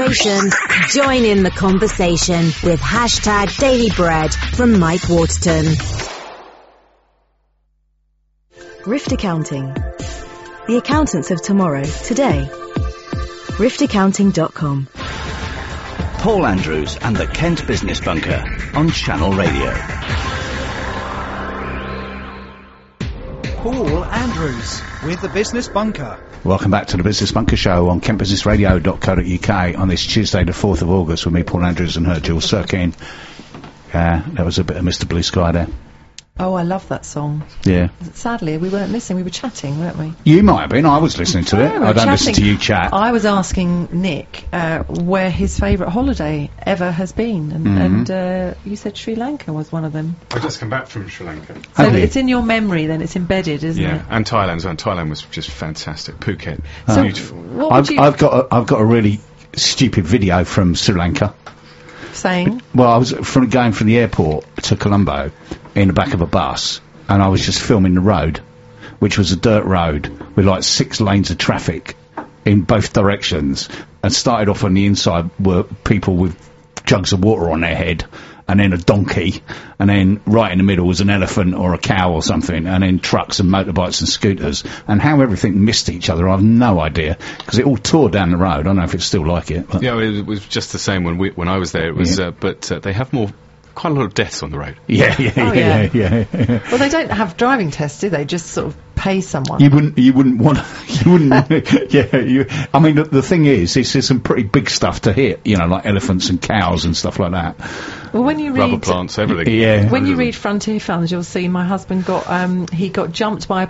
conversation? Join in the conversation with #DailyBread from Mike Waterton. Rift Accounting. The accountants of tomorrow, today. riftaccounting.com. Paul Andrews and the Kent Business Bunker on Channel Radio. Paul Andrews with the Business Bunker. Welcome back to the Business Bunker Show on kentbusinessradio.co.uk on this Tuesday the 4th of August with me, Paul Andrews, and her, Jules Sirkin. That was a bit of Mr. Blue Sky there. Oh, I love that song. Yeah. Sadly, we weren't listening. We were chatting, weren't we? You might have been. I was listening to it. We I don't chatting. listen to you chat. I was asking Nick where his favourite holiday ever has been, and you said Sri Lanka was one of them. I just come back from Sri Lanka. So it's in your memory then, it's embedded, isn't it? Yeah, and Thailand as well. Thailand was just fantastic. Phuket, so beautiful. I've got a really stupid video from Sri Lanka. Saying? Well, I was going from the airport to Colombo in the back of a bus, and I was just filming the road, which was a dirt road with like 6 lanes of traffic in both directions, and started off on the inside were people with jugs of water on their head, and then a donkey, and then right in the middle was an elephant or a cow or something, and then trucks and motorbikes and scooters, and how everything missed each other, I have no idea, because it all tore down the road. I don't know if it's still like it. But Yeah, it was just the same when I was there. It was, but they have quite a lot of deaths on the road. Yeah. Well, they don't have driving tests, do they? Just sort of pay someone. You wouldn't want. You wouldn't. Yeah. I mean, the thing is, it's some pretty big stuff to hit. You know, like elephants and cows and stuff like that. Well, when you read Rubber plants, everything. Yeah. When you read Frontier Funds, you'll see my husband got jumped by a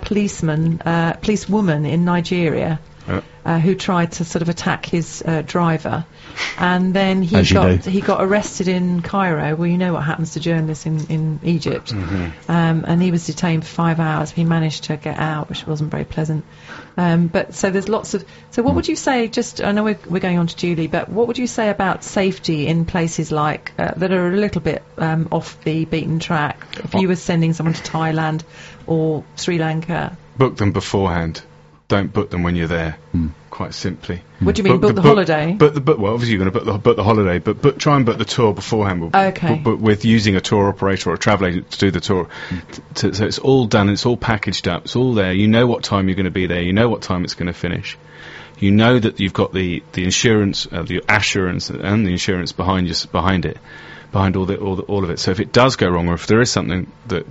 policewoman in Nigeria. Who tried to sort of attack his driver, and then he got arrested in Cairo. Well, you know what happens to journalists in Egypt, and he was detained for 5 hours. He managed to get out, which wasn't very pleasant. But so there's lots of. So what would you say? Just I know we're going on to Julie, but what would you say about safety in places like that are a little bit off the beaten track? If you were sending someone to Thailand or Sri Lanka, Book them beforehand. Don't book them when you're there. Quite simply. What do you mean, book the holiday? Well, obviously you're going to book the holiday, but try and book the tour beforehand. Okay. But with using a tour operator or a travel agent to do the tour, so it's all done. It's all packaged up. It's all there. You know what time you're going to be there. You know what time it's going to finish. You know that you've got the insurance, the assurance, and the insurance behind it, behind all of it. So if it does go wrong, or if there is something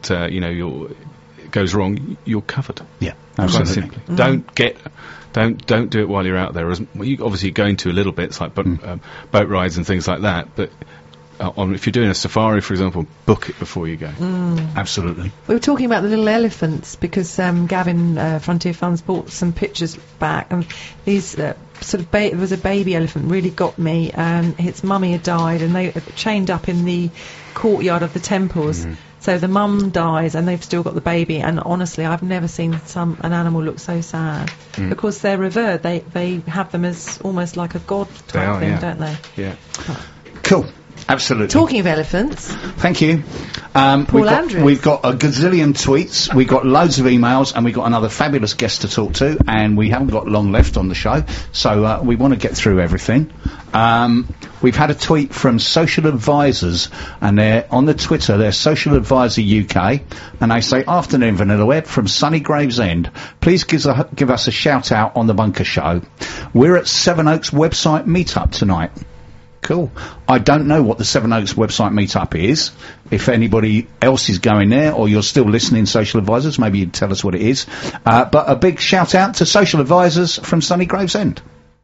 that goes wrong, you're covered. Yeah, absolutely. Quite simply. Don't do it while you're out there. You obviously go into a little bit, it's like boat rides and things like that, but if you're doing a safari, for example, book it before you go. Absolutely. We were talking about the little elephants because Gavin, Frontier Funds, bought some pictures back, and these there was a baby elephant, really got me, and its mummy had died, and they chained up in the courtyard of the temples. So the mum dies and they've still got the baby, and honestly I've never seen an animal look so sad because they're revered. They have them as almost like a god type thing, don't they? Yeah. Cool. Absolutely. Talking of elephants. Thank you. Paul Andrews. We've got a gazillion tweets, we've got loads of emails, and we've got another fabulous guest to talk to, and we haven't got long left on the show, so we want to get through everything. We've had a tweet from Social Advisors, and they're on the Twitter, they're Social Advisor UK, and they say, "Afternoon, Vanilla Web from sunny Gravesend. Please give us a shout out on the Bunker Show. We're at Sevenoaks website meetup tonight." Cool. I don't know what the Sevenoaks website meetup is. If anybody else is going there, or you're still listening, Social Advisors, maybe you'd tell us what it is. But a big shout out to Social Advisors from sunny Gravesend.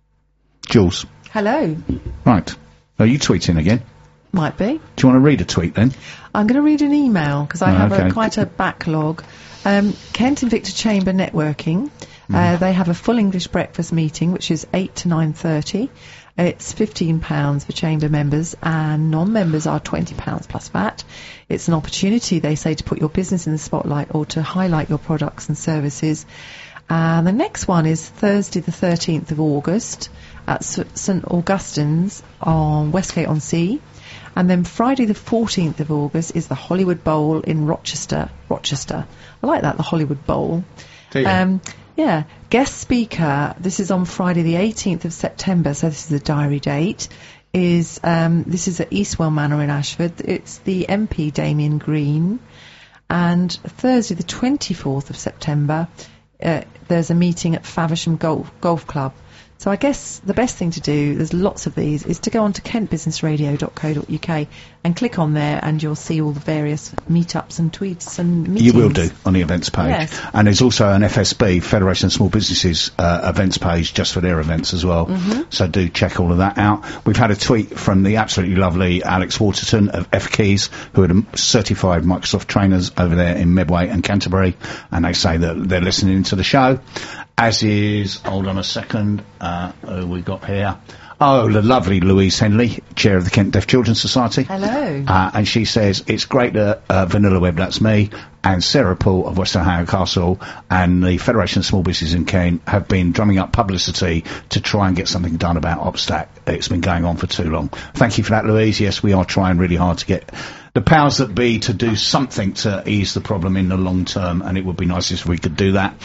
Jules. Hello. Right. Are you tweeting again? Might be. Do you want to read a tweet then? I'm going to read an email because I have quite a backlog. Kent and Victor Chamber Networking. They have a full English breakfast meeting, which is 8 to 9:30. It's £15 for chamber members, and non-members are £20 plus VAT. It's an opportunity, they say, to put your business in the spotlight or to highlight your products and services. And the next one is Thursday the 13th of August at St Augustine's on Westgate-on-Sea. And then Friday the 14th of August is the Hollywood Bowl in Rochester. I like that, the Hollywood Bowl. Yeah, guest speaker, this is on Friday the 18th of September, so this is the diary date, this is at Eastwell Manor in Ashford. It's the MP Damien Green. And Thursday the 24th of September, there's a meeting at Faversham Golf Club. So I guess the best thing to do, there's lots of these, is to go on to kentbusinessradio.co.uk and click on there, and you'll see all the various meetups and tweets and meetings. You will do, on the events page. Yes. And there's also an FSB, Federation of Small Businesses, events page just for their events as well. So do check all of that out. We've had a tweet from the absolutely lovely Alex Waterton of F-Keys, who are certified Microsoft trainers over there in Medway and Canterbury, and they say that they're listening to the show. As is, hold on a second, who we got here? Oh, the lovely Louise Henley, chair of the Kent Deaf Children's Society. Hello. And she says, it's great that Vanilla Web, that's me, and Sarah Poole of Western Howard Castle and the Federation of Small Businesses in Kent have been drumming up publicity to try and get something done about OPSTAC. It's been going on for too long. Thank you for that, Louise. Yes, we are trying really hard to get the powers that be to do something to ease the problem in the long term, and it would be nice if we could do that.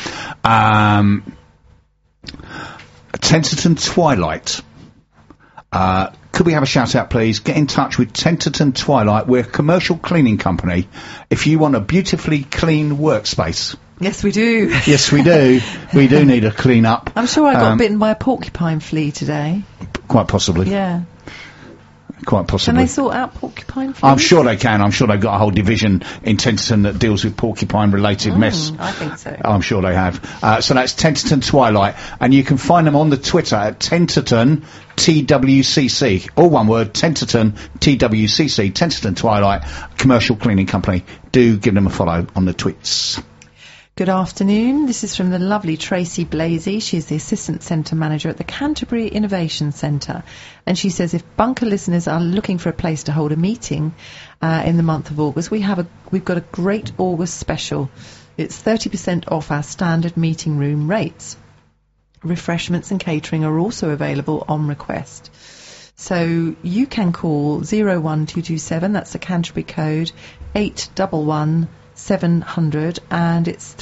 Tenterton Twilight. Could we have a shout out, please? Get in touch with Tenterton Twilight. We're a commercial cleaning company. If you want a beautifully clean workspace. Yes, we do. Yes, we do. We do need a clean up. I'm sure I got bitten by a porcupine flea today. Quite possibly. Yeah. Quite possibly. Can they sort out porcupine fleas? I'm sure they can. I'm sure they've got a whole division in Tenterton that deals with porcupine-related mess. I think so. I'm sure they have. So that's Tenterton Twilight, and you can find them on the Twitter at Tenterton TWCC. All one word, Tenterton TWCC. Tenterton Twilight, commercial cleaning company. Do give them a follow on the tweets. Good afternoon. This is from the lovely Tracy Blasey. She's the Assistant Centre Manager at the Canterbury Innovation Centre. And she says if Bunker listeners are looking for a place to hold a meeting in the month of August, we've got a great August special. It's 30% off our standard meeting room rates. Refreshments and catering are also available on request. So you can call 01227, that's the Canterbury code, 811 700, and it's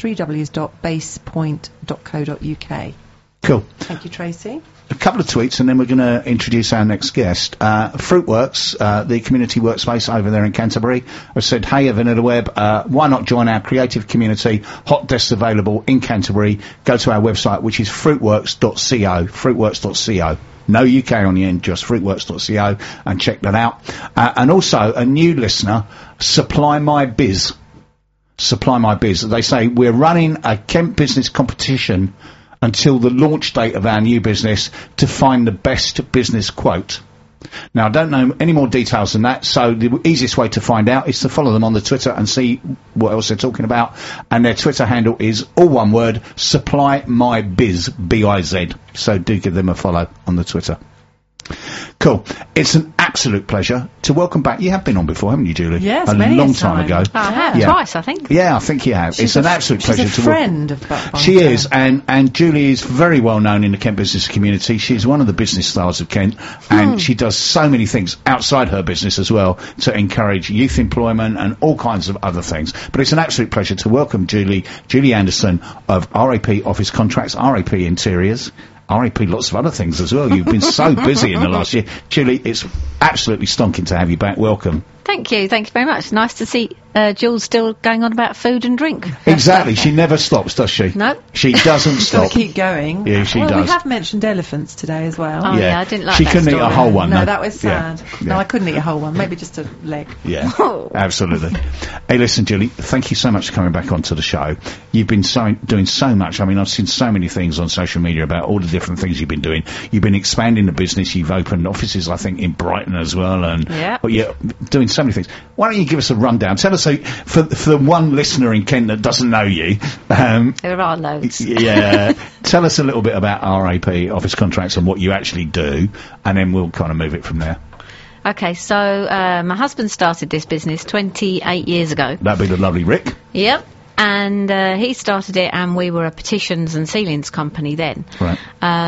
www.basepoint.co.uk. Cool. Thank you, Tracy. A couple of tweets, and then we're going to introduce our next guest. Fruitworks, the community workspace over there in Canterbury, have said, hey, Vanilla Web, why not join our creative community? Hot desks available in Canterbury. Go to our website, which is fruitworks.co, fruitworks.co. No UK on the end, just fruitworks.co, and check that out. And also, a new listener, Supply My Biz. Supply My Biz. They say, we're running a Kent business competition until the launch date of our new business to find the best business quote. Now, I don't know any more details than that, so the easiest way to find out is to follow them on the Twitter and see what else they're talking about. And their Twitter handle is all one word, Supply My Biz, B-I-Z. So do give them a follow on the Twitter. Cool. It's an absolute pleasure to welcome back. You have been on before, haven't you, Julie? Yes, a many long a time ago. I have, Yeah. twice, I think. Yeah, I think you have. It's an absolute pleasure she's a to friend of Bunker. She is, and Julie is very well known in the Kent business community. She's one of the business stars of Kent, and she does so many things outside her business as well to encourage youth employment and all kinds of other things. But it's an absolute pleasure to welcome Julie Anderson of RAP Office Contracts, RAP Interiors, RAP lots of other things as well. You've been so busy in the last year. Julie, it's absolutely stonking to have you back. Welcome. Thank you very much. Nice to see Jules still going on about food and drink. Exactly. She never stops, does she? No. She doesn't Got stop. to keep going. Yeah, she well, does. we have mentioned elephants today as well. Oh, yeah, I didn't like she that couldn't eat a story. whole one. No, No, that was sad. Yeah. No, I couldn't eat a whole one. Maybe just a leg. Yeah, Oh. absolutely. Hey, listen, Julie, thank you so much for coming back onto the show. You've been doing so much. I mean, I've seen so many things on social media about all the different things you've been doing. You've been expanding the business. You've opened offices, I think, in Brighton as well, and you're doing so many things. Why don't you give us a rundown? Tell us, for the one listener in Kent that doesn't know you, There are loads. yeah, tell us a little bit about RAP Office Contracts and what you actually do, and then we'll kind of move it from there. Okay, so my husband started this business 28 years ago. That'd be the lovely Rick. Yep. And he started it, and we were a petitions and ceilings company then. Right.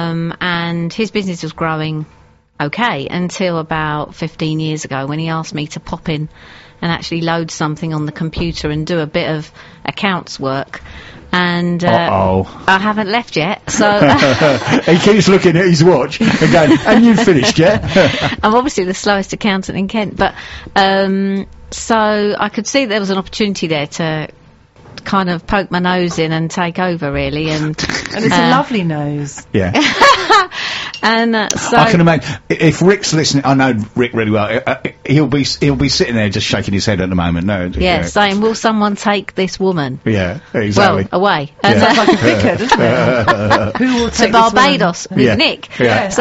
And his business was growing okay until about 15 years ago when he asked me to pop in and actually load something on the computer and do a bit of accounts work. And I haven't left yet, so he keeps looking at his watch and going, "And you've finished yet?" I'm obviously the slowest accountant in Kent, but so I could see there was an opportunity there to kind of poke my nose in and take over, really, and it's a lovely nose. Yeah. And so I can imagine if Rick's listening. I know Rick really well. He'll be sitting there just shaking his head at the moment. No, saying, "Will someone take this woman?" Yeah, exactly. Well, away. Yeah. Sounds like a vicar, doesn't it? Who will take to Barbados with Nick? Yeah.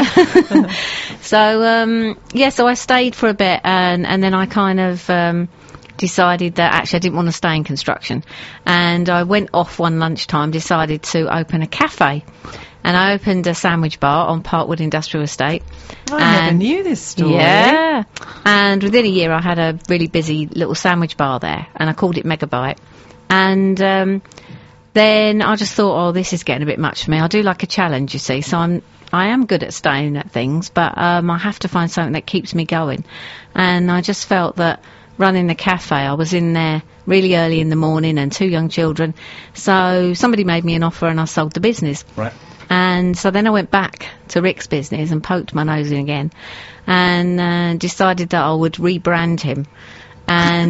So I stayed for a bit, and then I kind of decided that actually I didn't want to stay in construction, and I went off one lunchtime, decided to open a cafe. And I opened a sandwich bar on Parkwood Industrial Estate. I never knew this story. Yeah. And within a year I had a really busy little sandwich bar there, and I called it Megabyte. And then I just thought, this is getting a bit much for me. I do like a challenge, you see, so I am good at staying at things, but I have to find something that keeps me going. And I just felt that running the cafe, I was in there really early in the morning and 2 young children, so somebody made me an offer and I sold the business. Right. And so then I went back to Rick's business and poked my nose in again and decided that I would rebrand him. And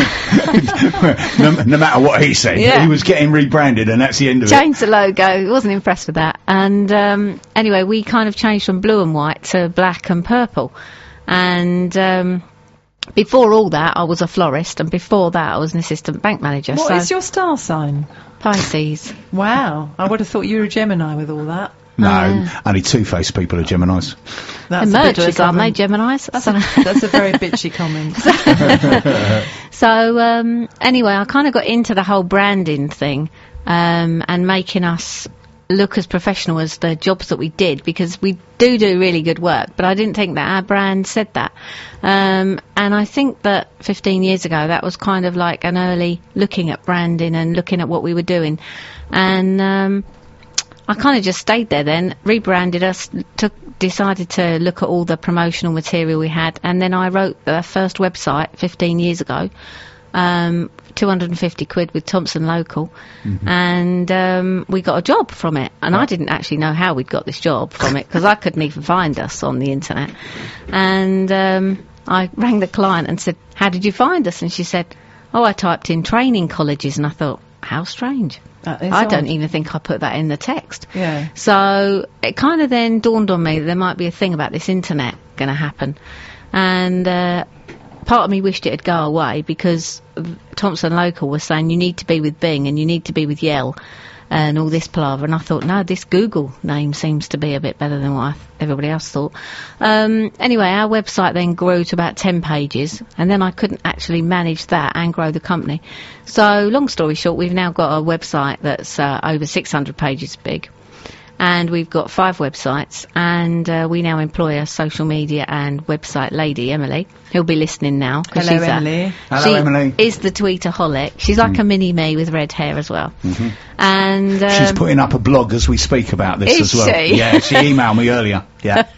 no matter what he said, he was getting rebranded, and that's the end of it. Changed the logo. He wasn't impressed with that. And anyway, we kind of changed from blue and white to black and purple. And before all that, I was a florist, and before that, I was an assistant bank manager. What is your star sign? Pisces. Wow, I would have thought you were a Gemini with all that. No, only two-faced people are Geminis. That's the murderers, aren't they, Geminis? That's a very bitchy comment. So, anyway, I kind of got into the whole branding thing, and making us look as professional as the jobs that we did, because we do really good work, but I didn't think that our brand said that. And I think that 15 years ago, that was kind of like an early looking at branding and looking at what we were doing. And I kind of just stayed there then, rebranded us, decided to look at all the promotional material we had, and then I wrote the first website 15 years ago, 250 quid with Thompson Local, and we got a job from it. And I didn't actually know how we'd got this job from it, because I couldn't even find us on the internet. And I rang the client and said, "How did you find us?" And she said, "I typed in training colleges." And I thought, how strange. I don't even think I put that in the text. Yeah. So it kind of then dawned on me that there might be a thing about this internet going to happen. And part of me wished it had go away, because Thompson Local was saying you need to be with Bing and you need to be with Yell and all this palaver. And I thought, no, this Google name seems to be a bit better than what everybody else thought. Anyway, our website then grew to about 10 pages, and then I couldn't actually manage that and grow the company. So long story short, we've now got a website that's over 600 pages big. And we've got 5 websites, and we now employ a social media and website lady, Emily, who'll be listening now. Hello, Emily. Hello, Emily. She is the tweetaholic. She's like a mini-me with red hair as well. And she's putting up a blog as we speak about this as well. She? Yeah, she emailed me earlier. Yeah.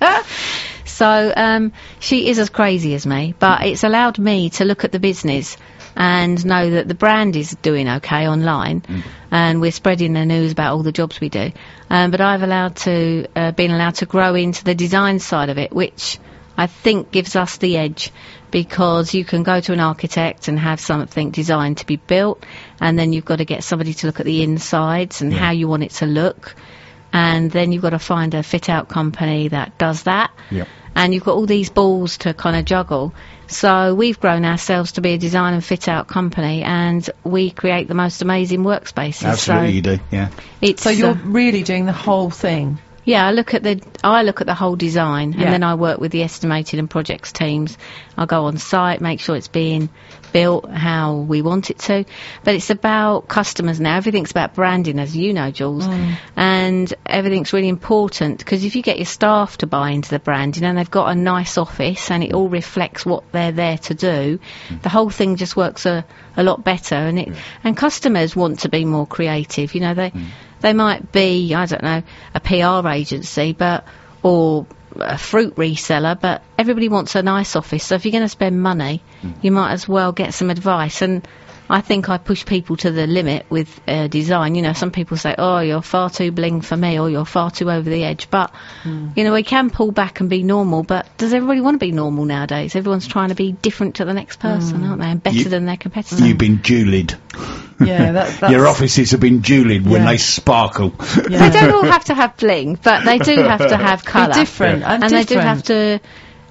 So she is as crazy as me, but it's allowed me to look at the business and know that the brand is doing okay online, and we're spreading the news about all the jobs we do. But I've been allowed to grow into the design side of it, which I think gives us the edge, because you can go to an architect and have something designed to be built, and then you've got to get somebody to look at the insides and how you want it to look, and then you've got to find a fit-out company that does that. Yep. And you've got all these balls to kind of juggle. So we've grown ourselves to be a design and fit-out company, and we create the most amazing workspaces. Absolutely, you do, yeah. So you're really doing the whole thing? Yeah, I look at the whole design, and then I work with the estimated and projects teams. I'll go on site, make sure it's being built how we want it to. But it's about customers now. Everything's about branding, as you know, Jules. And everything's really important, because if you get your staff to buy into the branding and they've got a nice office and it all reflects what they're there to do, the whole thing just works a lot better. And customers want to be more creative. You know, they might be, I don't know, a PR agency, or a fruit reseller, but everybody wants a nice office. So if you're going to spend money, you might as well get some advice. And I think I push people to the limit with design. You know, some people say, oh, you're far too bling for me, or you're far too over the edge. But, you know, we can pull back and be normal, but does everybody want to be normal nowadays? Everyone's trying to be different to the next person, aren't they? And better than their competitor. You've been jewelled. Yeah, that's Your offices have been jewelled when they sparkle. Yeah. They don't all have to have bling, but they do have to have colour. Different, and they do have to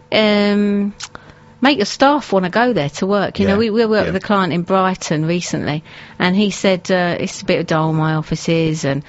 make your staff want to go there to work. You know, we worked with a client in Brighton recently, and he said it's a bit dull, my offices, and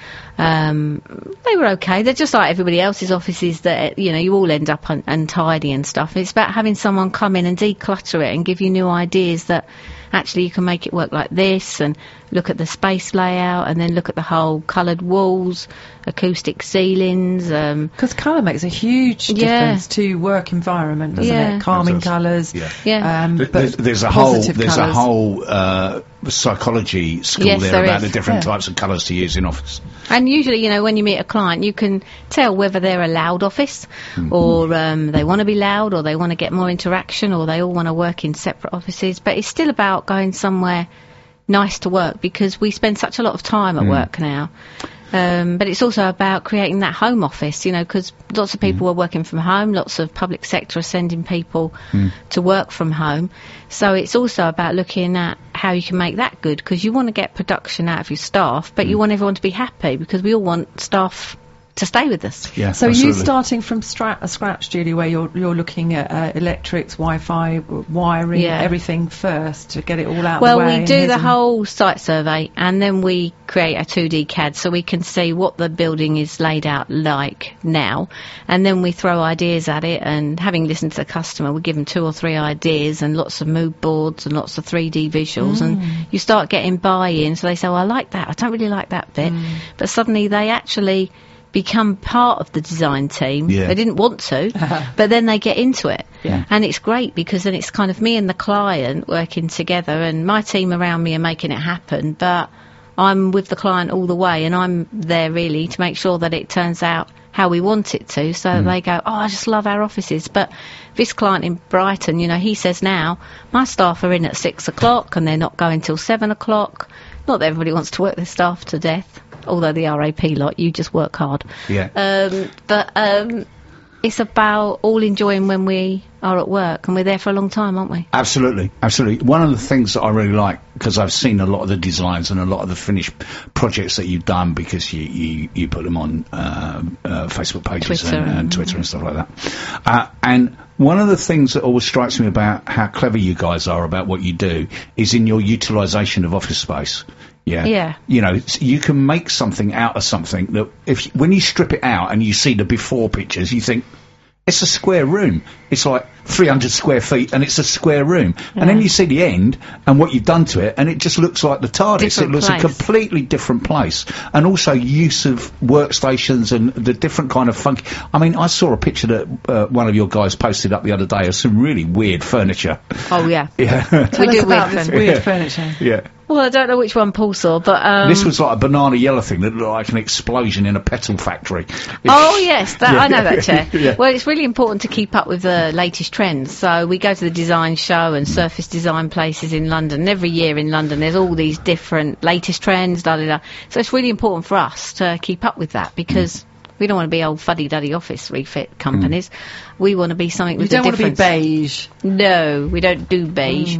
they were okay. They're just like everybody else's offices that, you know, you all end up untidy and stuff. It's about having someone come in and declutter it and give you new ideas that actually you can make it work like this, and look at the space layout, and then look at the whole coloured walls, acoustic ceilings. Because colour makes a huge difference to work environment, doesn't it? Calming colours. There's a whole psychology school there about the different types of colours to use in office. And usually, you know, when you meet a client, you can tell whether they're a loud office, or they want to be loud, or they want to get more interaction, or they all want to work in separate offices. But it's still about going somewhere nice to work, because we spend such a lot of time at work now. But it's also about creating that home office, you know, because lots of people are working from home, lots of public sector are sending people to work from home. So it's also about looking at how you can make that good, because you want to get production out of your staff, but you want everyone to be happy, because we all want staff to stay with us. Yeah, so absolutely. are you starting from scratch, Julie, where you're looking at electrics, Wi-Fi, wiring, everything first to get it all out Well, the way? we do the whole site survey, and then we create a 2D CAD so we can see what the building is laid out like now, and then we throw ideas at it, and having listened to the customer, we give them 2 or 3 ideas and lots of mood boards and lots of 3D visuals, and you start getting buy-in. So they say, well, I like that, I don't really like that bit, but suddenly they actually become part of the design team. They didn't want to, but then they get into it. And it's great, because then it's kind of me and the client working together, and my team around me are making it happen, but I'm with the client all the way, and I'm there really to make sure that it turns out how we want it to, so they go, oh, I just love our offices. But this client in Brighton, you know, he says now, my staff are in at 6 o'clock and they're not going till 7 o'clock. Not that everybody wants to work their staff to death, although the RAP lot, you just work hard. But it's about all enjoying when we are at work, and we're there for a long time, aren't we? Absolutely, absolutely. One of the things that I really like, because I've seen a lot of the designs and a lot of the finished projects that you've done, because you put them on Facebook pages and Twitter and stuff like that. And one of the things that always strikes me about how clever you guys are about what you do is in your utilisation of office space. Yeah. You know, you can make something out of something that when you strip it out and you see the before pictures, you think, it's a square room. It's like 300 square feet, and it's a square room. And then you see the end and what you've done to it, and it just looks like the TARDIS. It looks a completely different place. And also use of workstations and the different kind of funky... I mean, I saw a picture that one of your guys posted up the other day of some really weird furniture. Oh, yeah. Tell us about this weird furniture. Yeah. Well, I don't know which one Paul saw, but... this was like a banana yellow thing that looked like an explosion in a petal factory. Oh, yes, I know that chair. Well, it's really important to keep up with the latest trends. So we go to the design show and surface design places in London. Every year in London there's all these different latest trends, So it's really important for us to keep up with that, because... we don't want to be old fuddy-duddy office refit companies. We want to be something with a difference. You don't want to be beige. No, we don't do beige.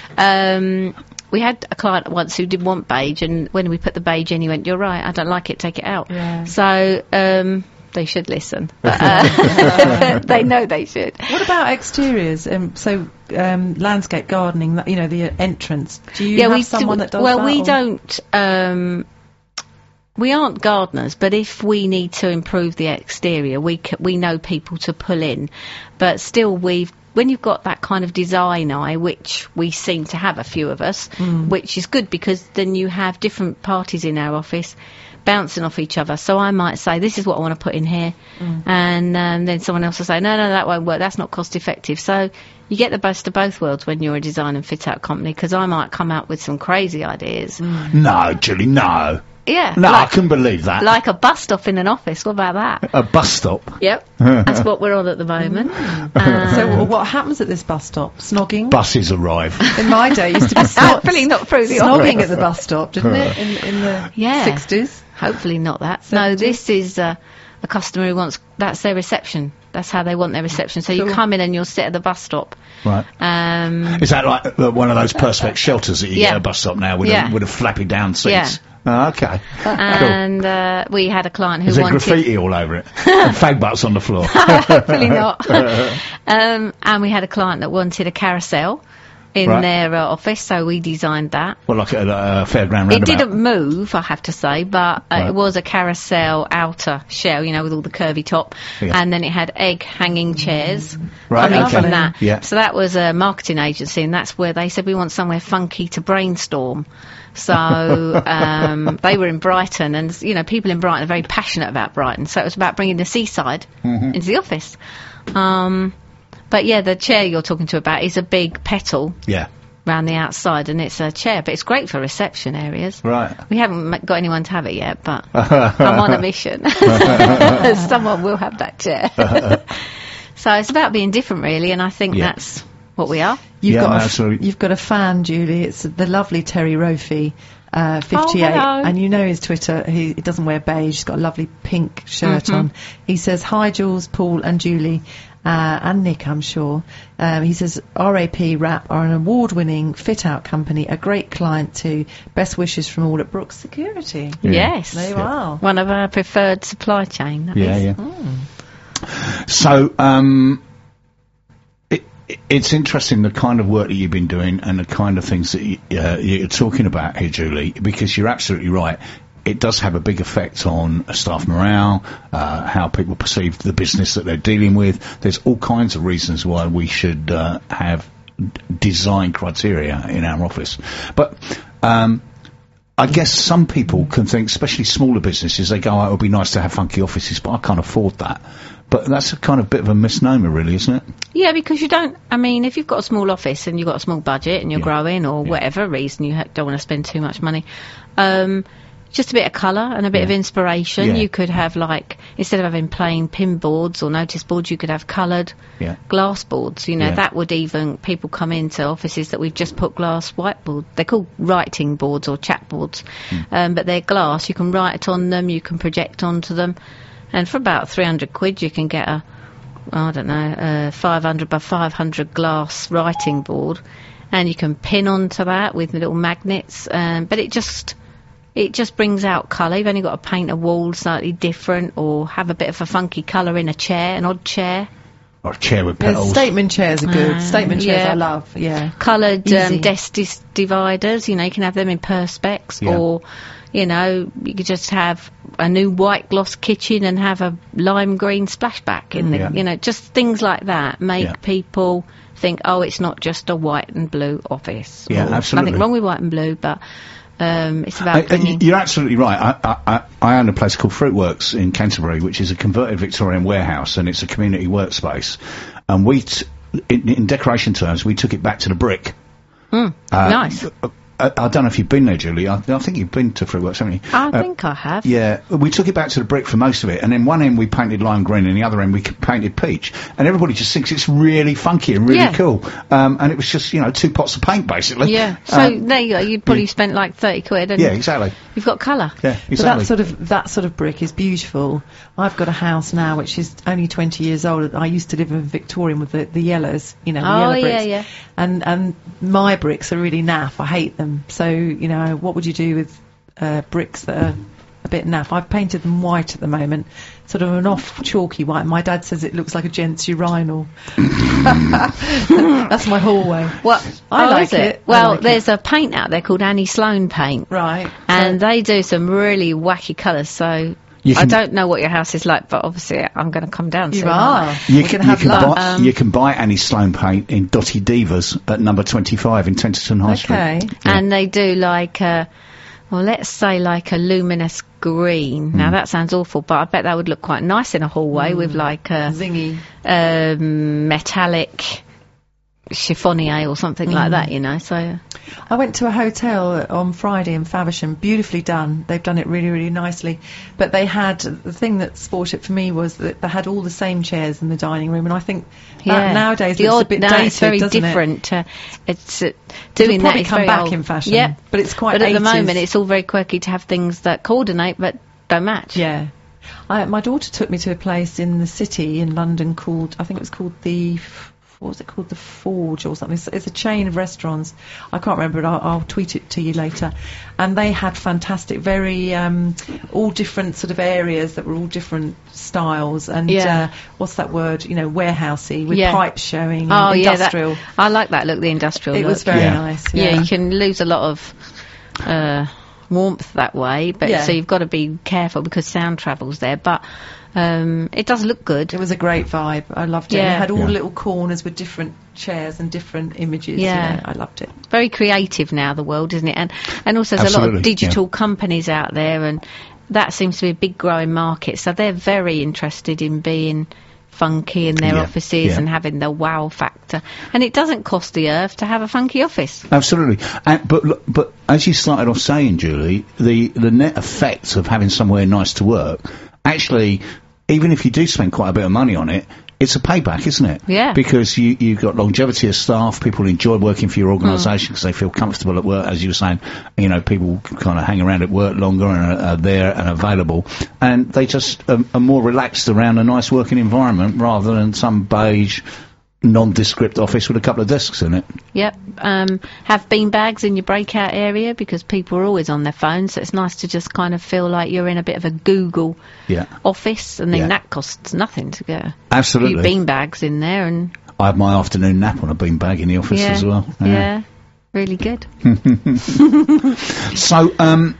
We had a client once who didn't want beige, and when we put the beige in, he went, you're right, I don't like it, take it out. So they should listen. But, they know they should. What about exteriors? Landscape gardening, you know, the entrance. Do you have someone that does that? Well, we don't... we aren't gardeners, but if we need to improve the exterior, we know people to pull in. But still, when you've got that kind of design eye, which we seem to have, a few of us, which is good, because then you have different parties in our office bouncing off each other. So I might say, this is what I want to put in here, and then someone else will say, no, that won't work, that's not cost effective. So you get the best of both worlds when you're a design and fit out company, because I might come out with some crazy ideas. No, Julie, no. Yeah. No, I couldn't believe that. Like a bus stop in an office. What about that? A bus stop. Yep. That's what we're on at the moment. So what happens at this bus stop? Snogging? Buses arrive. In my day, it used to be Hopefully not through the snogging office. at the bus stop, didn't it? In the 60s. Hopefully not that. No, this is a customer who wants, that's their reception. That's how they want their reception. So you come in and you'll sit at the bus stop. Right. Is that like one of those Perspex shelters that you get at a bus stop now with a flappy down seats? Yeah. Oh, okay. And we had a client who Is there wanted... graffiti all over it? And fag butts on the floor? Hopefully not. And we had a client that wanted a carousel in their office, so we designed that. Well, like a fairground roundabout. It didn't move, I have to say, but it was a carousel outer shell, you know, with all the curvy top, and then it had egg hanging chairs coming from that. Yeah. So that was a marketing agency, and that's where they said we want somewhere funky to brainstorm. So they were in Brighton, and you know, people in Brighton are very passionate about Brighton, so it was about bringing the seaside into the office. But yeah, the chair you're talking to about is a big petal around the outside, and it's a chair, but it's great for reception areas. Right. We haven't got anyone to have it yet, but I'm on a mission. Someone will have that chair. So it's about being different, really, and I think that's what we are. You've got a fan, Julie. It's the lovely Terry Rofi. 58, and you know his Twitter. He doesn't wear beige. He's got a lovely pink shirt on. He says, "Hi, Jules, Paul, and Julie, and Nick, I'm sure." He says, "RAP Wrap are an award-winning fit-out company, a great client too. Best wishes from all at Brooks Security." Yes, there you are. One of our preferred supply chain. So, it's interesting the kind of work that you've been doing and the kind of things that you're talking about here, Julie, because you're absolutely right. It does have a big effect on staff morale, how people perceive the business that they're dealing with. There's all kinds of reasons why we should have design criteria in our office. But I guess some people can think, especially smaller businesses, they go, it would be nice to have funky offices, but I can't afford that. But that's a kind of bit of a misnomer, really, isn't it? Yeah, because you don't... I mean, if you've got a small office and you've got a small budget and you're growing or whatever reason you don't want to spend too much money, just a bit of colour and a bit of inspiration. You could have, like, instead of having plain pin boards or notice boards, you could have coloured glass boards. You know, that would even... People come into offices that we've just put glass whiteboard. They're called writing boards or chat boards, but they're glass. You can write on them, you can project onto them. And for about £300 you can get a, 500 by 500 glass writing board, and you can pin onto that with little magnets. But it just brings out colour. You've only got to paint a wall slightly different, or have a bit of a funky colour in a chair, an odd chair. Or a chair with petals. Statement chairs are good. Statement chairs I love. Coloured desk dividers. You know, you can have them in Perspex, or you know, you could just have a new white gloss kitchen and have a lime green splashback in the, you know, just things like that make people think, oh, it's not just a white and blue office. Yeah, absolutely. Nothing wrong with white and blue, but it's about bringing... You're absolutely right. I own a place called Fruitworks in Canterbury, which is a converted Victorian warehouse, and it's a community workspace. And we, in decoration terms, we took it back to the brick. Nice. I don't know if you've been there, Julie. I think you've been to Fruitworks, haven't you? I think I have. Yeah, we took it back to the brick for most of it, and then one end we painted lime green, and the other end we painted peach, and everybody just thinks it's really funky and really cool. And it was just, you know, 2 pots of paint, basically. Yeah, so there you go. You probably spent like £30. And exactly. You've got colour. Yeah, exactly. But that sort of brick is beautiful. I've got a house now which is only 20 years old. I used to live in Victorian with the yellows, you know, the yellow bricks. And my bricks are really naff. I hate them. So, you know, what would you do with bricks that are a bit naff? I've painted them white at the moment, sort of an off chalky white. My dad says it looks like a gent's urinal. That's my hallway. Well, I like it. Well, there's a paint out there called Annie Sloan paint. Right. And they do some really wacky colours, so... I don't know what your house is like, but obviously I'm going to come down soon. You can buy Annie Sloan paint in Dotty Divas at number 25 in Tenterton High Street. Yeah. And they do like let's say like a luminous green. Now that sounds awful, but I bet that would look quite nice in a hallway with like a zingy metallic chiffonier or something like that, you know. So I went to a hotel on Friday in Faversham, beautifully done. They've done it really, really nicely. But they had, the thing that spoilt it for me was that they had all the same chairs in the dining room, and I think that nowadays looks a bit dated, it's very doesn't different. It's It'll doing probably that. come very back old. in fashion. Yeah, but it's quite. But at the 80s. moment, it's all very quirky to have things that coordinate but don't match. Yeah. My daughter took me to a place in the city in London called, I think it was called what was it called? The Forge or something. It's a chain of restaurants. I can't remember it. I'll tweet it to you later. And they had fantastic, very, all different sort of areas that were all different styles. And, what's that word? You know, warehousey with pipes showing. Oh, industrial. Yeah. I like that look, the industrial It look. was very nice. Yeah, you can lose a lot of warmth that way, but so you've got to be careful because sound travels there. But it does look good. It was a great vibe. I loved it. Yeah. It had all little corners with different chairs and different images. Yeah. You know, I loved it. Very creative now, the world, isn't it? And also there's a lot of digital companies out there, and that seems to be a big growing market. So they're very interested in being funky in their offices and having the wow factor. And it doesn't cost the earth to have a funky office. Absolutely. But as you started off saying, Julie, the net effect of having somewhere nice to work, actually, even if you do spend quite a bit of money on it, it's a payback, isn't it? Yeah. Because you've got longevity of staff, people enjoy working for your organisation because they feel comfortable at work, as you were saying. You know, people kind of hang around at work longer and are there and available. And they just are more relaxed around a nice working environment rather than some beige, nondescript office with a couple of desks in it. Yep. Have bean bags in your breakout area because people are always on their phones, so it's nice to just kind of feel like you're in a bit of a Google office, and then that costs nothing to get Absolutely. a few bean bags in there. And I have my afternoon nap on a bean bag in the office as well. Yeah, really good. So,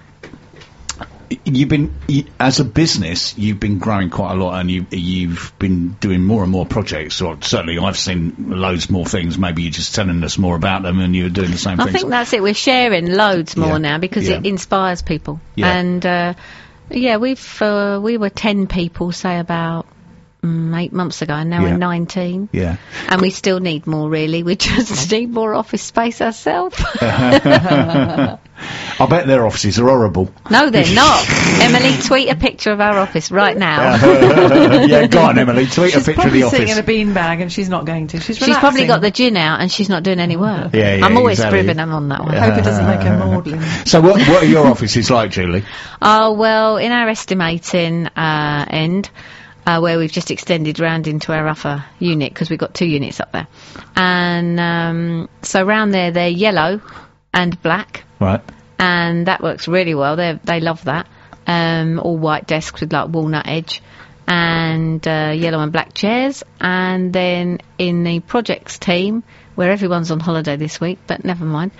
as a business, you've been growing quite a lot, and you've been doing more and more projects. Or certainly, I've seen loads more things. Maybe you're just telling us more about them, and you're doing the same thing. I think that's it. We're sharing loads more now because it inspires people. Yeah. And we were 10 people, say about 8 months ago, and now we're 19. Yeah. And we still need more, really. We just need more office space ourselves. I bet their offices are horrible. No, they're not. Emily, tweet a picture of our office right now. Yeah, go on, Emily. Tweet a picture of the She's sitting office. in a beanbag, and she's not going to. She's probably got the gin out, and she's not doing any work. Yeah, I'm always exactly. scribbling on that one. I hope it doesn't make her maudlin. So what are your offices like, Julie? Oh, well, in our estimating end, where we've just extended round into our upper unit, because we've got 2 units up there. And so round there, they're yellow and black. Right. And that works really well. They love that. All white desks with, like, walnut edge. And yellow and black chairs. And then in the projects team, where everyone's on holiday this week, but never mind,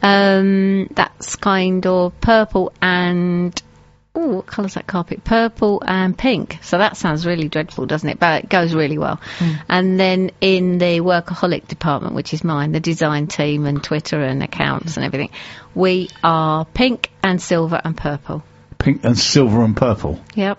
that's kind of purple and... Oh, what colour's that carpet? Purple and pink. So that sounds really dreadful, doesn't it? But it goes really well. And then in the workaholic department, which is mine, the design team and Twitter and accounts and everything, we are pink and silver and purple. Pink and silver and purple. Yep.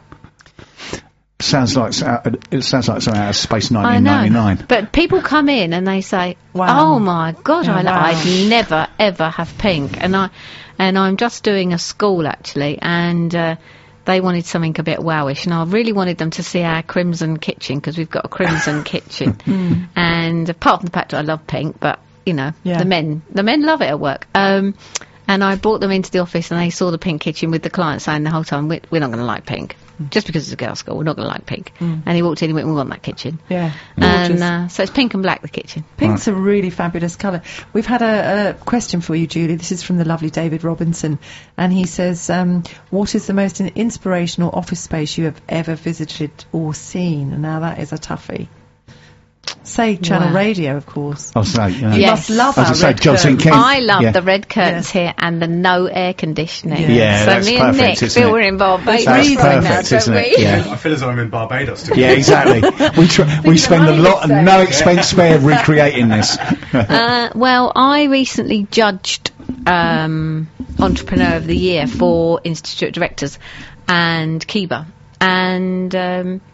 Sounds like it sounds like something out of Space I know. 1999. But people come in and they say, Wow. "Oh my God, Yeah, wow. I'd never ever have pink." And I'm just doing a school actually, and they wanted something a bit wowish, and I really wanted them to see our crimson kitchen, because we've got a crimson kitchen. And apart from the fact that I love pink, but you know, the men love it at work. And I brought them into the office, and they saw the pink kitchen with the client saying the whole time, "We're not going to like pink. Just because it's a girls' school, we're not going to like pink." And he walked in and went, "We want that kitchen." Yeah. And so it's pink and black, the kitchen. Pink's a really fabulous colour. We've had a question for you, Julie. This is from the lovely David Robinson. And he says, what is the most inspirational office space you have ever visited or seen? And now that is a toughie. Say Channel Radio, of course. I'll say, You Yes. must love our red Johnson curtains. Kent. I love Yeah. the red curtains here and the no air conditioning. Yeah, so that's me and perfect, Nick isn't feel it? we're in Barbados That's right perfect, now, isn't don't it? we? Yeah. I feel as though I'm in Barbados too. Yeah, exactly. We spend a lot and no expense spared recreating this. Well, I recently judged Entrepreneur of the Year for Institute Directors and Kiba. And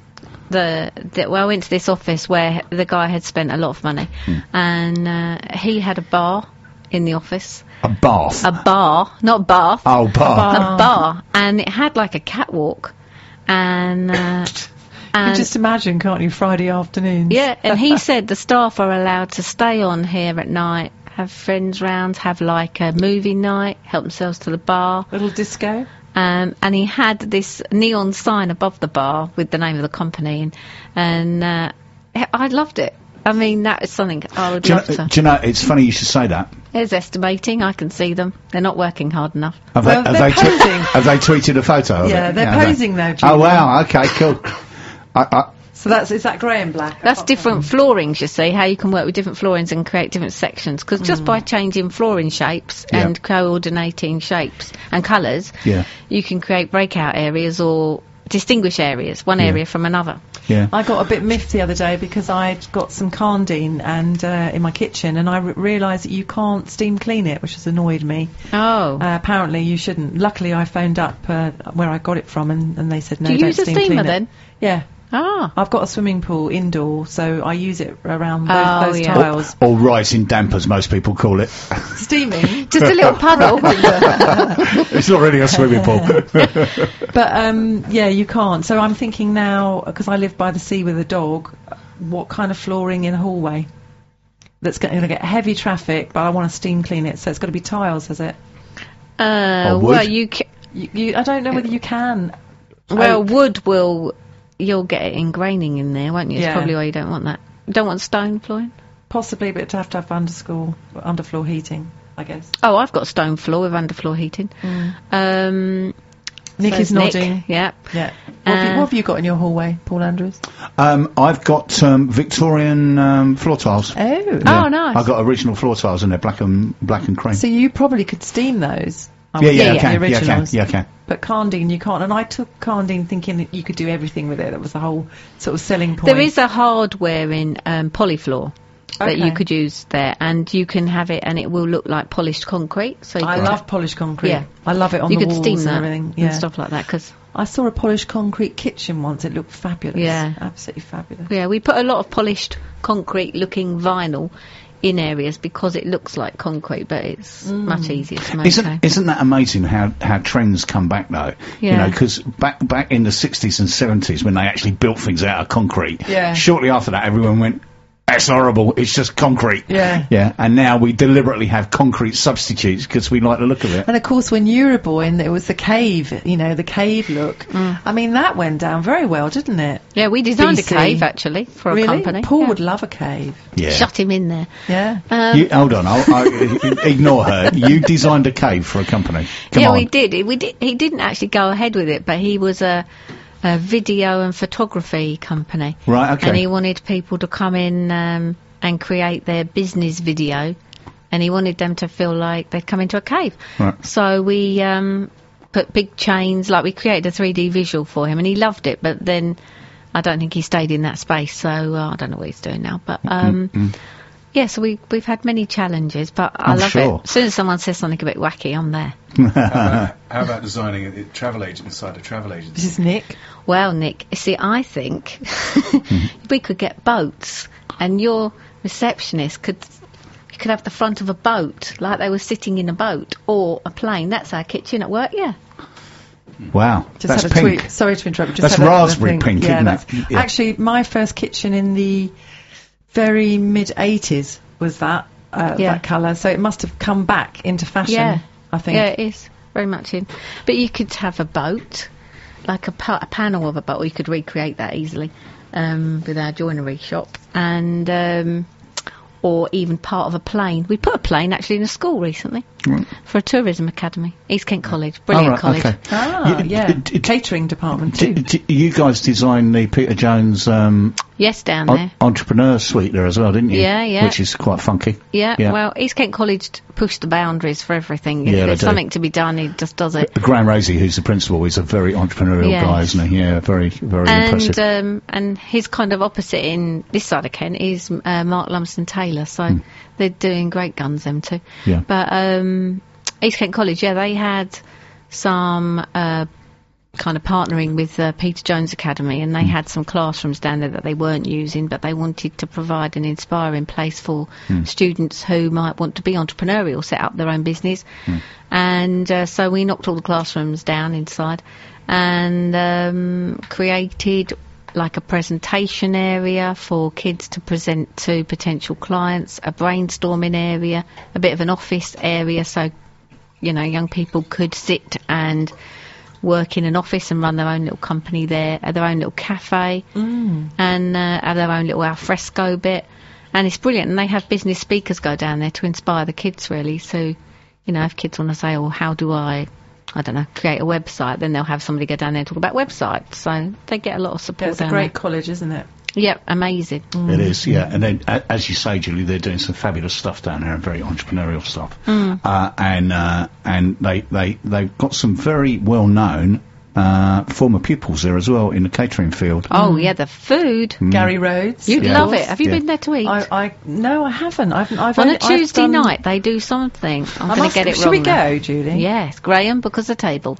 I went to this office where the guy had spent a lot of money, and he had a bar in the office. A bath? A bar, not bath. Oh, bar. A bar, and it had like a catwalk, and You can just imagine, can't you, Friday afternoons? yeah, and he said the staff are allowed to stay on here at night, have friends round, have like a movie night, help themselves to the bar. Little disco. And he had this neon sign above the bar with the name of the company, and I loved it. I mean, that is something I would love to. Do you know, it's funny you should say that. There's estimating, I can see them. They're not working hard enough. Have Well, they they're posing. have they tweeted a photo of it? Yeah, they're have they? posing though. Oh, wow, okay, cool. So is that grey and black? That's different floorings, you see, how you can work with different floorings and create different sections. Because just by changing flooring shapes Yeah. and coordinating shapes and colours, Yeah. you can create breakout areas or distinguish areas, one area from another. Yeah. I got a bit miffed the other day because I'd got some Carndean and in my kitchen, and I realised that you can't steam clean it, which has annoyed me. Oh. Apparently you shouldn't. Luckily I phoned up where I got it from, and they said no, Do you don't use a steam steamer clean it. then? Yeah. Ah. I've got a swimming pool indoor, so I use it around Oh, those yeah. tiles. Or rising damp, as most people call it. Steaming. Just a little puddle. It's not really a swimming pool. But yeah, you can't. So I'm thinking now, because I live by the sea with a dog, what kind of flooring in the hallway that's going to get heavy traffic, but I want to steam clean it, so it's got to be tiles, has it? Or wood? Well, I don't know whether you can. well, Oak. wood will. You'll get it ingraining in there, won't you? It's Yeah. probably why you don't want that. You don't want stone flooring? Possibly, but it'd have to have underfloor heating, I guess. Oh, I've got stone floor with underfloor heating. Nick So is Nick, nodding. Yeah. Yeah. What have you got in your hallway, Paul Andrews? I've got Victorian floor tiles. Oh. Yeah. Oh, nice. I've got original floor tiles in there, black and cream. So you probably could steam those. I yeah, would yeah, think, I can. the Yeah, I can. originals. Yeah, I can. But Carndean you can't. And I took Carndean thinking that you could do everything with it. That was the whole sort of selling point. There is a hardware in Polyfloor that you Okay. could use there, and you can have it, and it will look like polished concrete. So you I could love polished concrete. Yeah. I love it on you the could walls steam and that everything. and stuff like that. Because I saw a polished concrete kitchen once. It looked fabulous. Yeah. Absolutely fabulous. yeah, we put a lot of polished concrete-looking vinyl in areas because it looks like concrete, but it's much easier to maintain. Isn't that amazing how trends come back though? You Yeah. know, because back in the 60s and 70s when they actually built things out of concrete, Yeah. shortly after that everyone went, that's horrible, it's just concrete. Yeah. Yeah, and now we deliberately have concrete substitutes because we like the look of it. And of course, when you were a boy and there was the cave, the cave look. I mean, that went down very well, didn't it? Yeah, we designed BC. a cave, actually, for Really? a company. Paul Yeah. would love a cave. Yeah. Shut him in there. Yeah. Hold on, ignore her. You designed a cave for a company. Come Yeah, on. we did. He didn't actually go ahead with it, but he was a video and photography company. Right, okay. And he wanted people to come in and create their business video, and he wanted them to feel like they'd come into a cave. Right. So we put big chains, like we created a 3D visual for him, and he loved it, but then I don't think he stayed in that space, so I don't know what he's doing now. But yeah, so we've had many challenges, but I I'm love sure. it. As soon as someone says something a bit wacky, I'm there. How about designing a travel agent inside a travel agency? This is Nick. Well, Nick, you see, I think we could get boats, and your receptionist could have the front of a boat, like they were sitting in a boat, or a plane. That's our kitchen at work, yeah. Wow, Just that's had a pink. tweet. Sorry to interrupt. Just That's had a raspberry thing. pink, yeah, isn't that's, it? Yeah. Actually, my first kitchen in the very mid-80s was that that colour. So it must have come back into fashion, Yeah. I think. Yeah, it is. Very much in. But you could have a boat, like a panel of a boat, or you could recreate that easily with our joinery shop. And or even part of a plane. We put a plane actually in a school recently for a tourism academy. East Kent College. Brilliant college. Okay. Ah, yeah. Catering department too. You guys designed the Peter Jones Yes, down there. entrepreneur suite there as well, didn't you? Yeah, yeah. Which is quite funky. Yeah, Yeah. well, East Kent College pushed the boundaries for everything. Yeah, If they there's do. something to be done, he just does it. Graham Rosey, who's the principal, is a very entrepreneurial Yes. guy, isn't he? Yeah, very, very impressive. And his kind of opposite in this side of Kent is Mark Lumsden Taylor, so they're doing great guns, them two. Yeah. But East Kent College, yeah, they had some kind of partnering with Peter Jones Academy, and they had some classrooms down there that they weren't using, but they wanted to provide an inspiring place for students who might want to be entrepreneurial, set up their own business. And so we knocked all the classrooms down inside and created like a presentation area for kids to present to potential clients, a brainstorming area, a bit of an office area, so, you know, young people could sit and work in an office and run their own little company there, their own little cafe, and have their own little alfresco bit. And it's brilliant. And they have business speakers go down there to inspire the kids, really. So, you know, if kids want to say, oh, how do I don't know, create a website, then they'll have somebody go down there and talk about websites. So they get a lot of support. It's a great college, isn't it? Yep, amazing. It is, yeah. And then, as you say, Julie, they're doing some fabulous stuff down there, and very entrepreneurial stuff. And they've got some very well-known former pupils there as well in the catering field. Oh, yeah, the food. Gary Rhodes. You'd love it. Have you been there to eat? No, I haven't. On a Tuesday night, they do something. I'm going to get it wrong. Should we go, Julie? Yes, Graham, book us a table.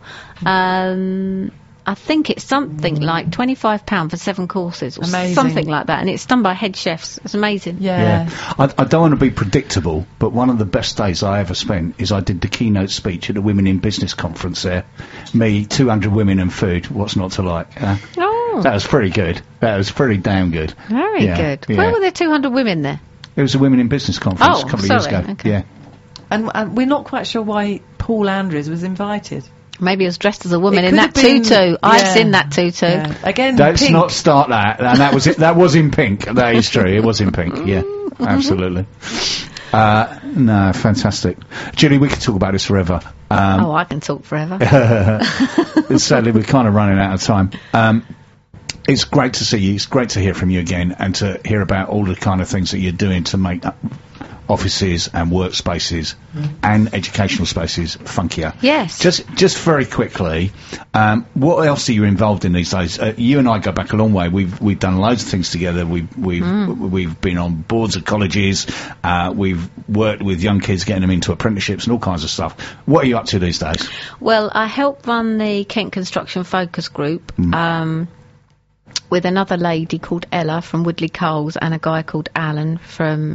I think it's something like £25 for 7 courses or something like that, and it's done by head chefs. It's amazing. Yeah. I don't want to be predictable, but one of the best days I ever spent is I did the keynote speech at the Women in Business conference there. Me, 200 women and food. What's not to like? That was pretty good. That was pretty damn good. Very good. Yeah. Where were there 200 women there? It was a Women in Business conference a couple of years ago. Okay. Yeah. And we're not quite sure why Paul Andrews was invited. Maybe he was dressed as a woman It in could that have been- tutu. I've yeah. seen that tutu. Yeah. Again, Let's pink. not start that. And that was it. That was in pink. That is true. It was in pink. Yeah, absolutely. No, fantastic. Julie, we could talk about this forever. I can talk forever. Sadly, we're kind of running out of time. It's great to see you. It's great to hear from you again and to hear about all the kind of things that you're doing to make offices and workspaces and educational spaces funkier. Yes. Just very quickly, what else are you involved in these days? You and I go back a long way. We've done loads of things together. We've been on boards of colleges. We've worked with young kids, getting them into apprenticeships and all kinds of stuff. What are you up to these days? Well, I help run the Kent Construction Focus Group with another lady called Ella from Woodley Coles and a guy called Alan from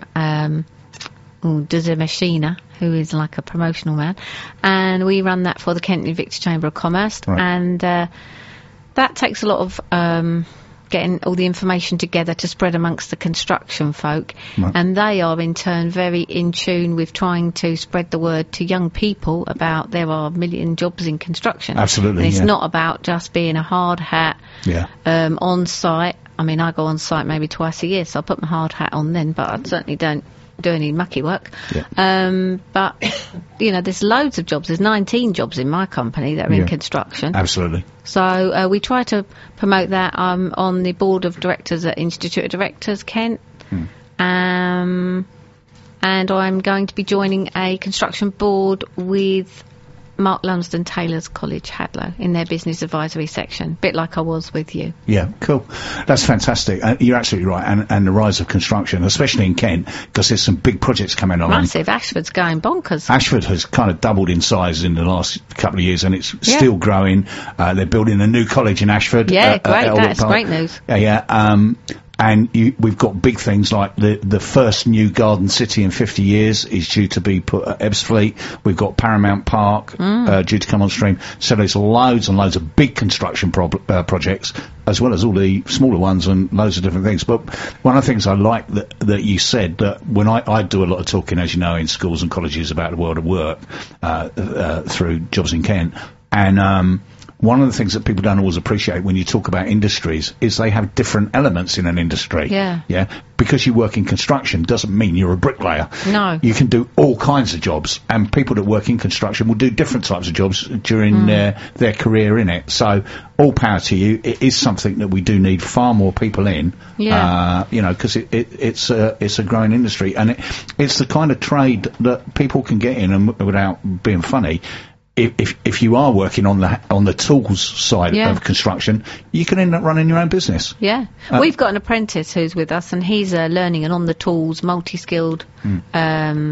Machina, who is like a promotional man, and we run that for the Kent Invictus Chamber of Commerce. Right. And that takes a lot of getting all the information together to spread amongst the construction folk, and they are in turn very in tune with trying to spread the word to young people about there are a million jobs in construction. Absolutely, and it's yeah. not about just being a hard hat on site. I mean, I go on site maybe twice a year, so I put my hard hat on then, but I certainly don't do any mucky work. But you know, there's loads of jobs. There's 19 jobs in my company that are in construction. Absolutely. So we try to promote that. I'm on the board of directors at Institute of Directors Kent, and I'm going to be joining a construction board with Mark Lumsden Taylor's College, Hadlow, in their business advisory section, a bit like I was with you. Yeah, cool. That's fantastic. You're absolutely right. And the rise of construction, especially in Kent, because there's some big projects coming along. Massive. Ashford's going bonkers. Ashford has kind of doubled in size in the last couple of years, and it's still growing. They're building a new college in Ashford. Yeah, great. Albert That's Park. great news. And we've got big things like the first new garden city in 50 years is due to be put at Ebbsfleet. We've got Paramount Park due to come on stream. So there's loads and loads of big construction projects, as well as all the smaller ones and loads of different things. But one of the things I like that you said, that when I do a lot of talking, as you know, in schools and colleges about the world of work through Jobs in Kent, and one of the things that people don't always appreciate when you talk about industries is they have different elements in an industry. Yeah. Because you work in construction doesn't mean you're a bricklayer. No. You can do all kinds of jobs, and people that work in construction will do different types of jobs during their career in it. So all power to you. It is something that we do need far more people in. Yeah. You know, because it's a growing industry, and it's the kind of trade that people can get in and without being funny. If you are working on the tools side of construction, you can end up running your own business. Yeah. We've got an apprentice who's with us, and he's learning an on-the-tools, multi-skilled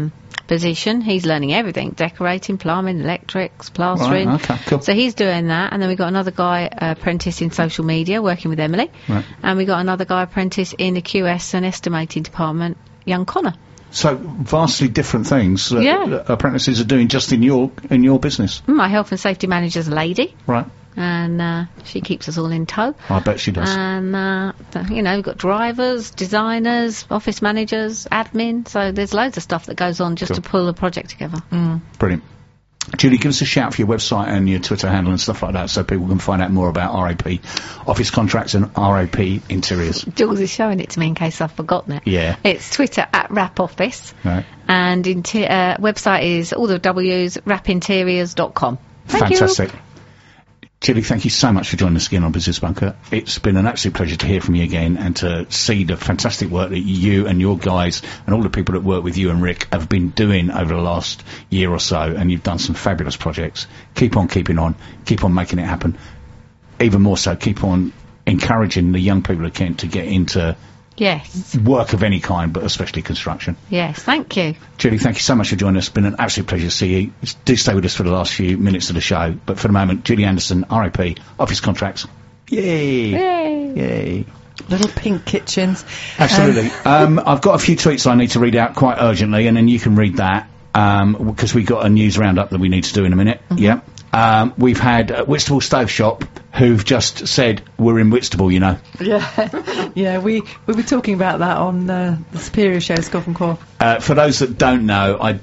position. He's learning everything: decorating, plumbing, electrics, plastering. Right, okay, cool. So he's doing that, and then we got another guy apprentice in social media, working with Emily, Right. and we got another guy apprentice in the QS and estimating department, young Connor. So vastly different things that Yeah. apprentices are doing just in your business. My health and safety manager's a lady, Right. and she keeps us all in tow. I bet she does. And, we've got drivers, designers, office managers, admin, so there's loads of stuff that goes on just Cool. to pull a project together. Brilliant. Julie, give us a shout for your website and your Twitter handle and stuff like that so people can find out more about RAP office contracts and RAP interiors. Jules is showing it to me in case I've forgotten it. Yeah. It's Twitter @RapOffice, Right. and website is all the W's, rapinteriors.com. Thank you. Fantastic. Julie, thank you so much for joining us again on Business Bunker. It's been an absolute pleasure to hear from you again and to see the fantastic work that you and your guys and all the people that work with you and Rick have been doing over the last year or so, and you've done some fabulous projects. Keep on keeping on, keep on making it happen. Even more so, keep on encouraging the young people of Kent to get into Yes. work of any kind, but especially construction. Yes, thank you. Julie, thank you so much for joining us. It's been an absolute pleasure to see you. Do stay with us for the last few minutes of the show. But for the moment, Julie Anderson, RAP, Office Contracts. Yay! Yay. Yay! Little pink kitchens. Absolutely. I've got a few tweets I need to read out quite urgently, and then you can read that, because we've got a news roundup that we need to do in a minute. Yeah. We've had Whitstable Stove Shop, who've just said, we're in Whitstable, you know. Yeah, we were talking about that on the Superior show, Scoff and Quaff. For those that don't know, I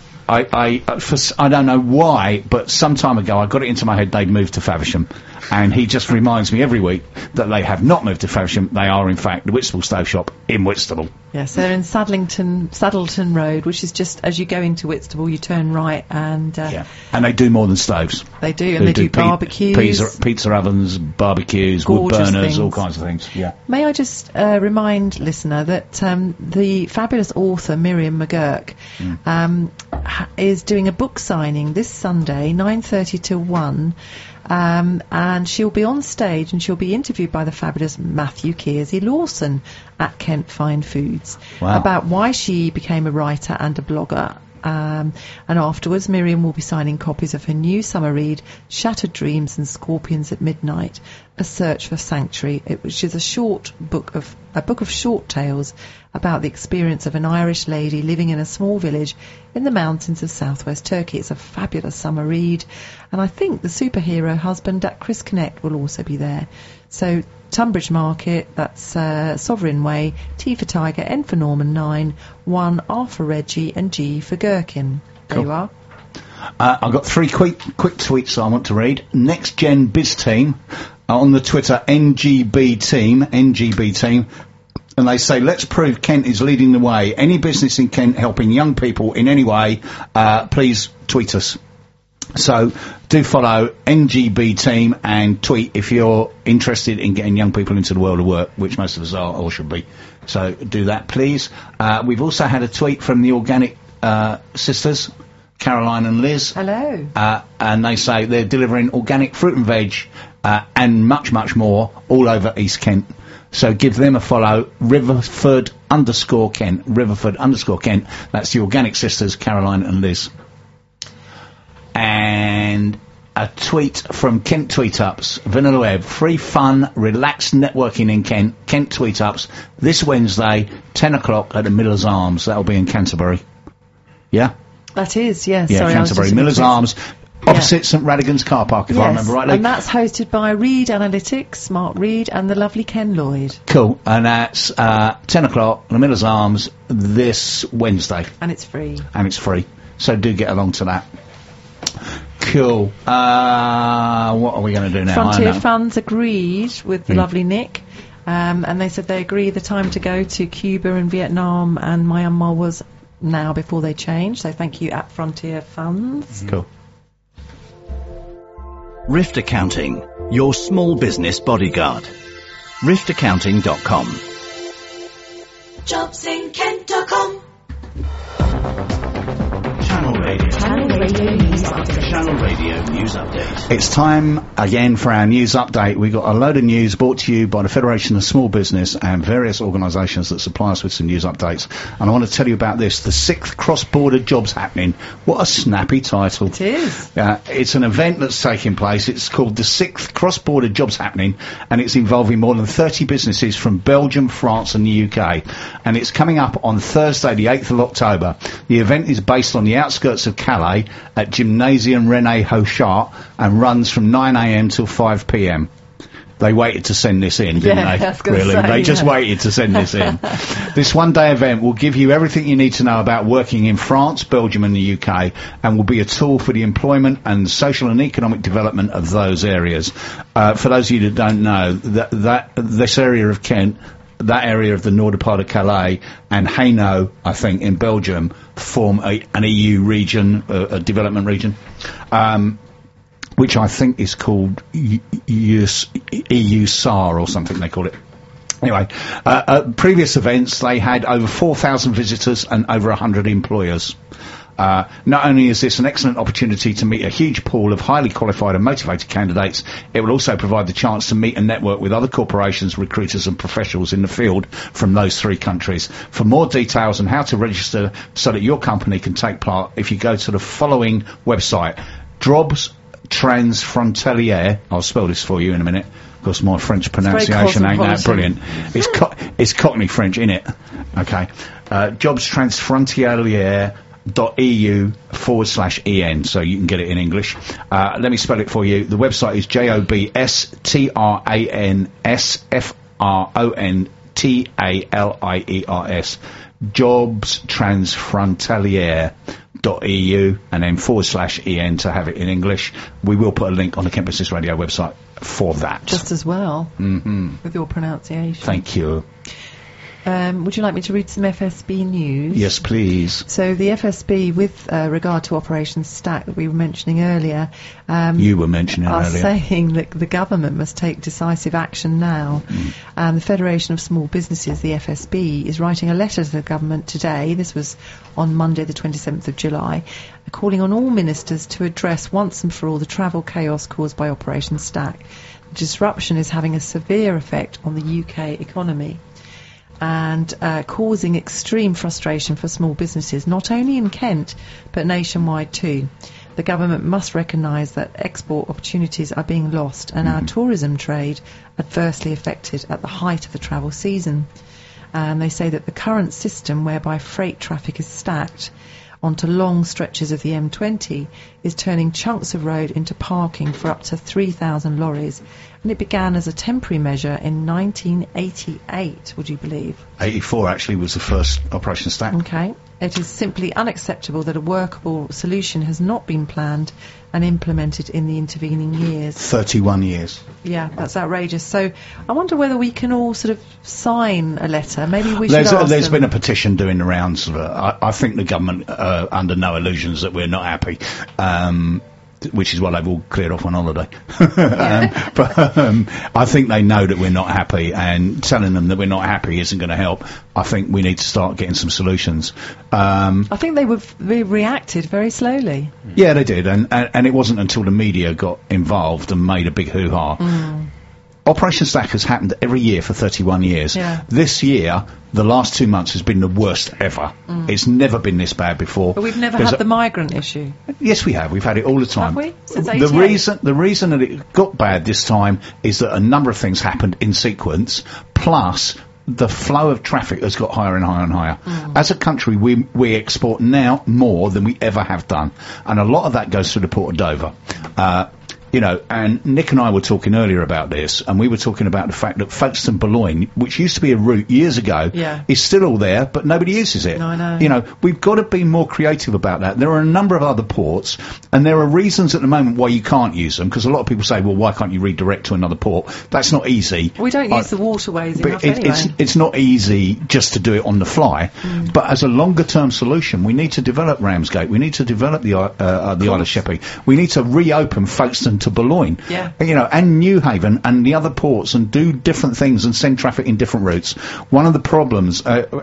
don't know why, but some time ago I got it into my head they'd moved to Faversham, and he just reminds me every week that they have not moved to Faversham. They are, in fact, the Whitstable Stove Shop in Whitstable. Yes, they're in Saddleton Road, which is just as you go into Whitstable, you turn right, and And they do more than stoves. they do, and they do barbecues. Pizza ovens, barbecues, wood Gorgeous burners, things. all kinds of things. Yeah. May I just remind listener that the fabulous author Miriam McGurk is doing a book signing this Sunday, 9:30 to 1, and she'll be on stage and she'll be interviewed by the fabulous Matthew Kearsey Lawson at Kent Fine Foods about why she became a writer and a blogger. And afterwards, Miriam will be signing copies of her new summer read, Shattered Dreams and Scorpions at Midnight, A Search for Sanctuary, which is a book of short tales about the experience of an Irish lady living in a small village in the mountains of southwest Turkey. It's a fabulous summer read, and I think the superhero husband at Chris Connect will also be there. So Tunbridge Market, that's Sovereign Way, T for Tiger, N for Norman 9, 1 R for Reggie, and G for Gherkin. There you are. I've got three quick tweets I want to read. Next Gen Biz Team on the Twitter NGB Team, and they say, let's prove Kent is leading the way. Any business in Kent helping young people in any way, please tweet us. So do follow NGB Team and tweet if you're interested in getting young people into the world of work, which most of us are or should be. So do that, please. We've also had a tweet from the Organic Sisters, Caroline and Liz. Hello. And they say they're delivering organic fruit and veg and much, much more all over East Kent. So give them a follow, Riverford_Kent, Riverford_Kent. That's the Organic Sisters, Caroline and Liz. And a tweet from Kent Tweetups, Vanilla Web, free fun, relaxed networking in Kent, Kent Tweetups, this Wednesday, 10 o'clock at the Miller's Arms. That'll be in Canterbury. Yeah? That is, yes. Yeah, Sorry, Canterbury, Miller's Arms, opposite St Radigan's car park, if I remember rightly. And that's hosted by Reed Analytics, Mark Reed, and the lovely Ken Lloyd. Cool, and that's 10 o'clock, the Miller's Arms, this Wednesday. And it's free. And it's free. So do get along to that. Cool. What are we going to do now? Frontier Funds agreed with the lovely Nick, and they said they agree the time to go to Cuba and Vietnam and Myanmar was now before they change. So thank you at Frontier Funds. Cool. Rift Accounting, your small business bodyguard. riftaccounting.com. jobsinkent.com. Channel Radio. Channel Radio News Channel Radio News Update. It's time again for our news update. We've got a load of news brought to you by the Federation of Small Business and various organisations that supply us with some news updates. And I want to tell you about this, the 6th Cross-Border Jobs Happening. What a snappy title. It is. It's an event that's taking place. It's called the 6th Cross-Border Jobs Happening, and it's involving more than 30 businesses from Belgium, France and the UK. And it's coming up on Thursday, the 8th of October. The event is based on the outskirts of Calais at Gymnasium René Hauchard and runs from 9 a.m. till 5 p.m. They waited to send this in, didn't Yeah, they? I was gonna Really, say, they just yeah. waited to send this in. This one-day event will give you everything you need to know about working in France, Belgium and the UK, and will be a tool for the employment and social and economic development of those areas. For those of you that don't know, that this area of Kent, that area of the northern part of Calais and Hainaut, I think, in Belgium, form an EU region, a development region, which I think is called EU SAR or something they call it. Anyway, at previous events they had over 4,000 visitors and over 100 employers. Not only is this an excellent opportunity to meet a huge pool of highly qualified and motivated candidates, it will also provide the chance to meet and network with other corporations, recruiters and professionals in the field from those 3 countries. For more details on how to register so that your company can take part, if you go to the following website, Jobs Transfrontalier, I'll spell this for you in a minute, because my French pronunciation ain't that brilliant. It's Cockney French, innit? Okay. jobstransfrontalier.eu/EN, so you can get it in English. Let me spell it for you. The website is JOBSTRANSFRONTALIERS, jobstransfrontalier.eu and then /EN to have it in English. We will put a link on the Kent Business Radio website for that. Just as well, with your pronunciation. Thank you. Would you like me to read some FSB news? Yes, please. So the FSB, with regard to Operation Stack that we were mentioning earlier, You were mentioning are earlier. saying that the government must take decisive action now. And the Federation of Small Businesses, the FSB, is writing a letter to the government today, this was on Monday the 27th of July, calling on all ministers to address once and for all the travel chaos caused by Operation Stack. The disruption is having a severe effect on the UK economy and causing extreme frustration for small businesses, not only in Kent, but nationwide too. The government must recognise that export opportunities are being lost and our tourism trade adversely affected at the height of the travel season. And they say that the current system whereby freight traffic is stacked onto long stretches of the M20 is turning chunks of road into parking for up to 3,000 lorries. And it began as a temporary measure in 1988, would you believe? 84 actually was the first Operation Stack. Okay. It is simply unacceptable that a workable solution has not been planned and implemented in the intervening years. 31 years. Yeah, that's outrageous. So I wonder whether we can all sort of sign a letter. Maybe we should ask There's them. been a petition doing the rounds. I think the government are under no illusions that we're not happy. Which is why they've all cleared off on holiday. I think they know that we're not happy, and telling them that we're not happy isn't going to help. I think we need to start getting some solutions. I think they reacted very slowly. Yeah, they did, and it wasn't until the media got involved and made a big hoo-ha. Operation Stack has happened every year for 31 years. Yeah. This year, the last 2 months has been the worst ever. It's never been this bad before. But we've never had the migrant issue. Yes, we have. We've had it all the time. Have we? Since the 88? reason that it got bad this time is that a number of things happened in sequence, plus the flow of traffic has got higher and higher and higher. As a country, we export now more than we ever have done, and a lot of that goes through the Port of Dover. You know, and Nick and I were talking earlier about this, and we were talking about the fact that Folkestone Boulogne, which used to be a route years ago, is still all there, but nobody uses it. No, I know. You know, we've got to be more creative about that. There are a number of other ports, and there are reasons at the moment why you can't use them, because a lot of people say, well, why can't you redirect to another port? That's not easy. We don't use the waterways But enough anyway. it's not easy just to do it on the fly. But as a longer-term solution, we need to develop Ramsgate. We need to develop the Isle of Sheppey. We need to reopen Folkestone to Boulogne, Yeah. And Newhaven and the other ports, and do different things and send traffic in different routes. One of the problems,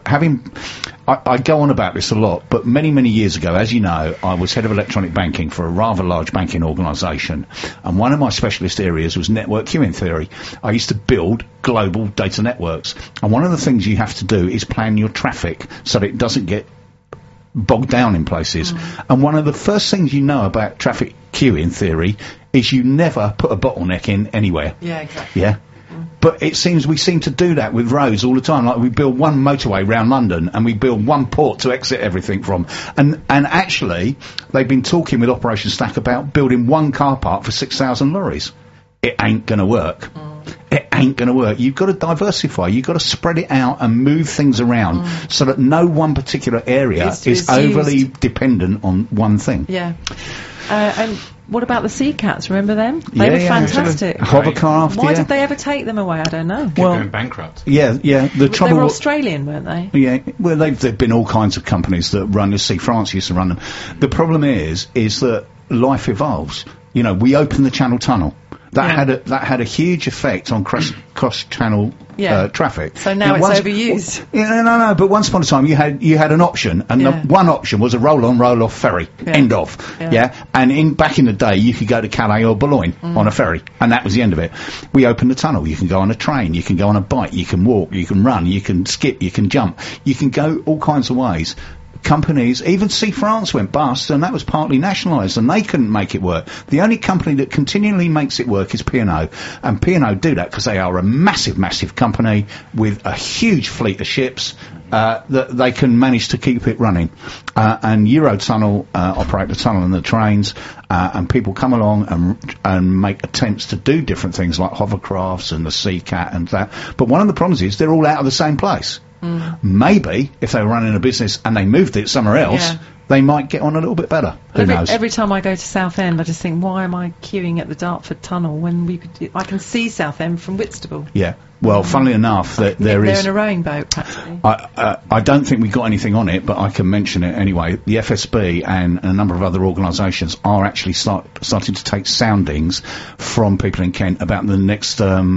I go on about this a lot, but many, many years ago, as you know, I was head of electronic banking for a rather large banking organisation, and one of my specialist areas was network queuing theory. I used to build global data networks, and one of the things you have to do is plan your traffic so that it doesn't get bogged down in places. And one of the first things you know about traffic queuing theory is you never put a bottleneck in anywhere. Yeah, exactly. Yeah. But it seems we seem to do that with roads all the time. Like we build one motorway round London and we build one port to exit everything from. And actually, they've been talking with Operation Stack about building one car park for 6,000 lorries. It ain't going to work. It ain't going to work. You've got to diversify. You've got to spread it out and move things around so that no one particular area is overly dependent on one thing. Yeah. And what about the Sea Cats? Remember them? They were fantastic. Hovercraft. Why did they ever take them away? I don't know. Going bankrupt. Yeah. The trouble. They were Australian, weren't they? Yeah. Well, there've been all kinds of companies that run this. Sea France used to run them. The problem is that life evolves. We opened the Channel Tunnel. That had a huge effect on cross-channel traffic. So now it's overused. No. But once upon a time, you had an option, and the one option was a roll-on, roll-off ferry. End of. Yeah. And back in the day, you could go to Calais or Boulogne on a ferry, and that was the end of it. We opened the tunnel. You can go on a train. You can go on a bike. You can walk. You can run. You can skip. You can jump. You can go all kinds of ways. Companies, even Sea France went bust, and that was partly nationalised, and they couldn't make it work. The only company that continually makes it work is P&O, and P&O do that because they are a massive, massive company with a huge fleet of ships that they can manage to keep it running. And Eurotunnel operate the tunnel and the trains, and people come along and make attempts to do different things like hovercrafts and the Sea Cat and that. But one of the problems is they're all out of the same place. Maybe if they were running a business and they moved it somewhere else, they might get on a little bit better. Who knows? Every time I go to Southend, I just think, why am I queuing at the Dartford Tunnel when I can see Southend from Whitstable? Yeah. Well, funnily enough, there they're is. in a rowing boat, practically. I don't think we got anything on it, but I can mention it anyway. The FSB and a number of other organisations are actually starting to take soundings from people in Kent about the next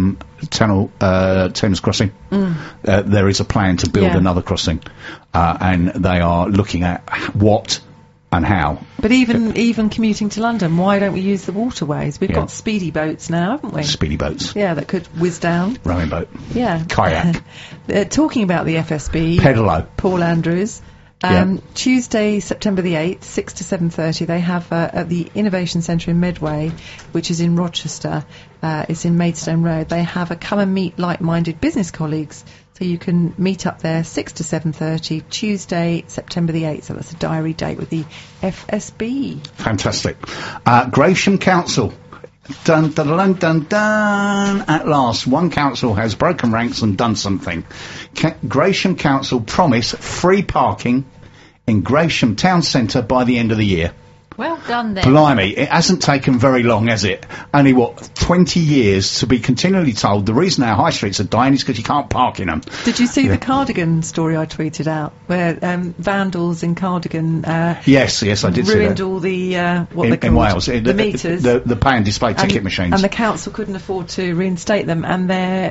Thames crossing. There is a plan to build another crossing, and they are looking at what and how. But even commuting to London, why don't we use the waterways? We've got speedy boats now, haven't we? Speedy boats. Yeah, that could whiz down. Rowing boat. Yeah. Kayak. Talking about the FSB. Pedalo. Paul Andrews. Tuesday, September the 8th, 6 to 7:30, they have at the Innovation Centre in Medway, which is in Rochester, it's in Maidstone Road, they have a come and meet like-minded business colleagues. So you can meet up there 6 to 7:30, Tuesday, September the 8th. So that's a diary date with the FSB. Fantastic. Gravesham Council. Dun, dun, dun, dun, dun. At last, one council has broken ranks and done something. Gravesham Council promise free parking in Gravesham Town Centre by the end of the year. Well done then. Blimey, it hasn't taken very long, has it? Only, 20 years to be continually told the reason our high streets are dying is because you can't park in them. Did you see the Cardigan story I tweeted out, where vandals in Cardigan yes, I did see that. ruined all the, what they're called? In Wales. The meters. The pay and display ticket machines. And the council couldn't afford to reinstate them, and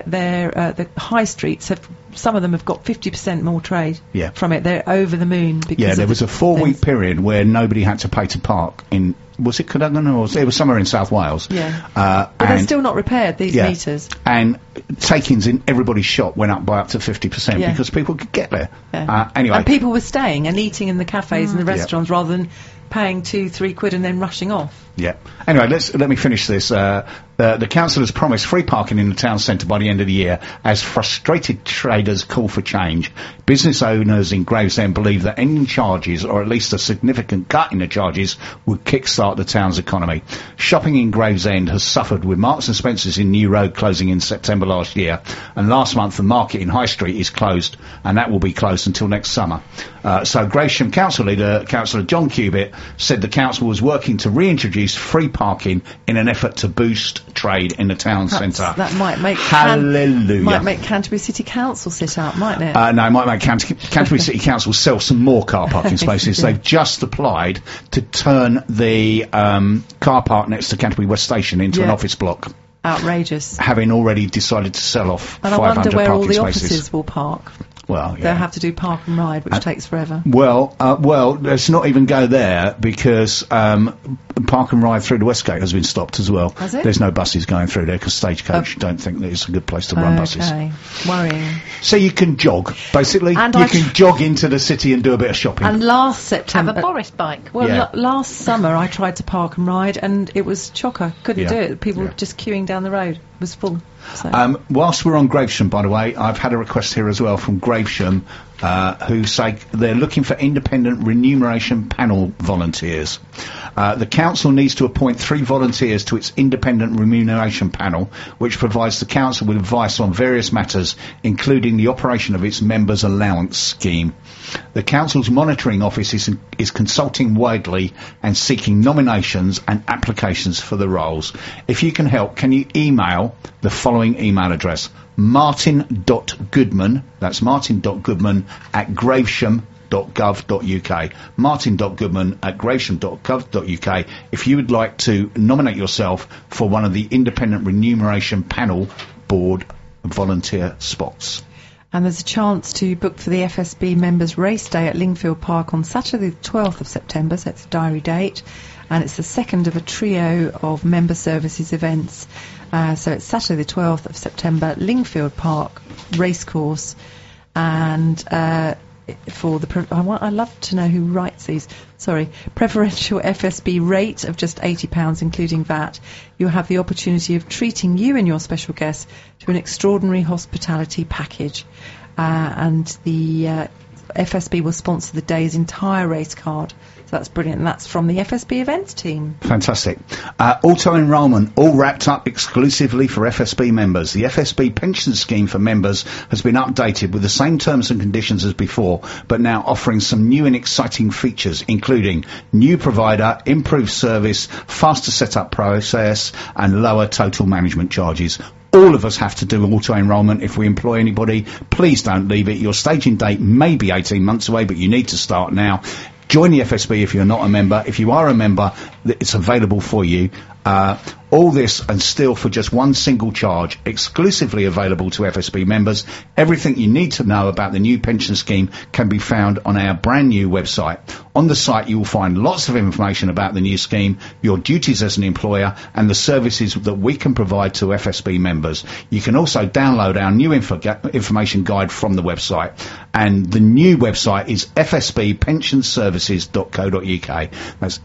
the high streets have, some of them have got 50% more trade from it. They're over the moon. Because there was a 4-week period where nobody had to pay to park in, was it Cadogan or it was somewhere in South Wales? Yeah. But they're still not repaired, these meters. And takings in everybody's shop went up by up to 50% because people could get there. Yeah. Anyway. And people were staying and eating in the cafes and the restaurants rather than paying 2-3 quid and then rushing off. Yeah. Anyway, let me finish this. The council has promised free parking in the town centre by the end of the year as frustrated traders call for change. Business owners in Gravesend believe that any charges, or at least a significant cut in the charges, would kickstart the town's economy. Shopping in Gravesend has suffered, with Marks and Spencer's in New Road closing in September last year, and last month the market in High Street is closed, and that will be closed until next summer. So Gravesham Council leader, Councillor John Cubitt, said the council was working to reintroduce introduced free parking in an effort to boost trade in the town centre. That might make Hallelujah. might make Canterbury City Council sit up, mightn't it? No, it might make Canterbury City Council sell some more car parking spaces. Yeah. They've just applied to turn the car park next to Canterbury West Station into an office block, Outrageous. having already decided to sell off And I 500 wonder where all parking the spaces. offices will park. Well, They'll have to do park and ride, which takes forever. Well, let's not even go there because park and ride through the Westgate has been stopped as well. Has it? There's no buses going through there because Stagecoach don't think that it's a good place to run buses. Okay, worrying. So you can jog, basically. And you can jog into the city and do a bit of shopping. And last Have September... a Boris bike. Well, Yeah. last summer I tried to park and ride, and it was chocker. Couldn't Yeah. do it. People Yeah. were just queuing down the road. It was full. So. Whilst we're on Gravesham, by the way, I've had a request here as well from Gravesham, who say they're looking for independent remuneration panel volunteers. The council needs to appoint 3 volunteers to its independent remuneration panel, which provides the council with advice on various matters, including the operation of its members' allowance scheme. The council's monitoring office is consulting widely and seeking nominations and applications for the roles. If you can help, can you email the following email address: martin.goodman, that's martin.goodman @gravesham.gov.uk, martin.goodman@gravesham.gov.uk, if you would like to nominate yourself for one of the independent remuneration panel board volunteer spots. And there's a chance to book for the FSB Members Race Day at Lingfield Park on Saturday the 12th of September, so it's a diary date, and it's the second of a trio of member services events. So it's Saturday the 12th of September, Lingfield Park Racecourse, and for the I'd love to know who writes these. Sorry, preferential FSB rate of just £80, including VAT. You'll have the opportunity of treating you and your special guests to an extraordinary hospitality package, and the FSB will sponsor the day's entire race card. So that's brilliant, and that's from the FSB events team. Fantastic. Auto-enrolment, all wrapped up exclusively for FSB members. The FSB pension scheme for members has been updated with the same terms and conditions as before, but now offering some new and exciting features, including new provider, improved service, faster setup process, and lower total management charges. All of us have to do auto-enrolment if we employ anybody. Please don't leave it. Your staging date may be 18 months away, but you need to start now. Join the FSB if you're not a member. If you are a member, it's available for you. All this and still for just one single charge, exclusively available to FSB members. Everything you need to know about the new pension scheme can be found on our brand new website. On the site you will find lots of information about the new scheme, your duties as an employer, and the services that we can provide to FSB members. You can also download our new information guide from the website, and the new website is fsbpensionservices.co.uk. That's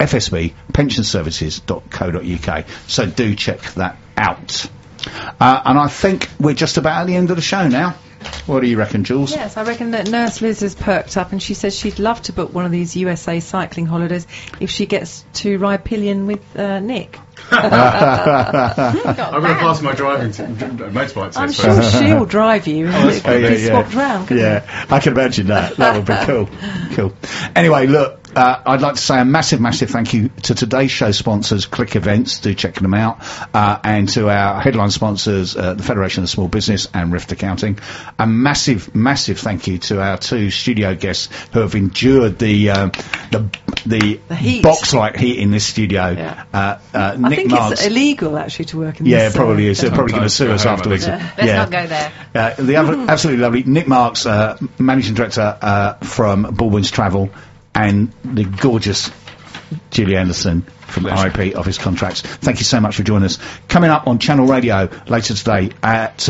fsbpensionservices.co.uk. So do check that out. And I think we're just about at the end of the show now. What do you reckon, Jules? Yes, I reckon that Nurse Liz has perked up, and she says she'd love to book one of these USA cycling holidays if she gets to ride pillion with Nick. I'm going to pass my driving motorbike test. I'm sure she'll drive you, and it could be swapped round, couldn't it? Yeah, I can imagine that. That would be cool. Cool. Anyway, look, I'd like to say a massive, massive thank you to today's show sponsors, Click Events, do check them out, and to our headline sponsors, the Federation of Small Business and Rift Accounting. A massive, massive thank you to our 2 studio guests who have endured the heat. box-like heat in this studio. Yeah. Nick I think Marks. it's illegal actually to work in Yeah, this. it probably is. They're probably going to sue us Go home, afterwards. I Let's not go there. The other absolutely lovely Nick Marks, managing director from Baldwin's Travel, and the gorgeous Julie Anderson from RIP Office Contracts. Thank you so much for joining us. Coming up on Channel Radio later today at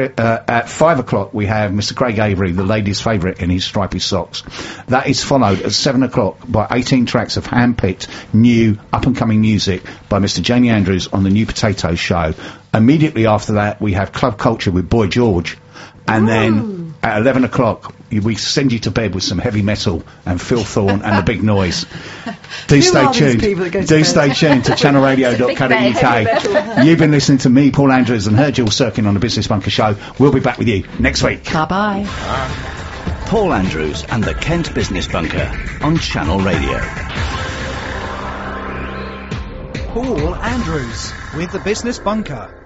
5 o'clock, we have Mr. Craig Avery, the ladies' favourite in his stripy socks. That is followed at 7 o'clock by 18 tracks of hand-picked, new, up-and-coming music by Mr. Jamie Andrews on the New Potato Show. Immediately after that, we have Club Culture with Boy George. And then at 11 o'clock, we send you to bed with some heavy metal and Phil Thorne and the Big Noise. Do stay tuned. Do stay tuned to channelradio.co.uk. You've been listening to me, Paul Andrews, and her Jules Sirkin on the Business Bunker Show. We'll be back with you next week. Bye-bye. Paul Andrews and the Kent Business Bunker on Channel Radio. Paul Andrews with the Business Bunker.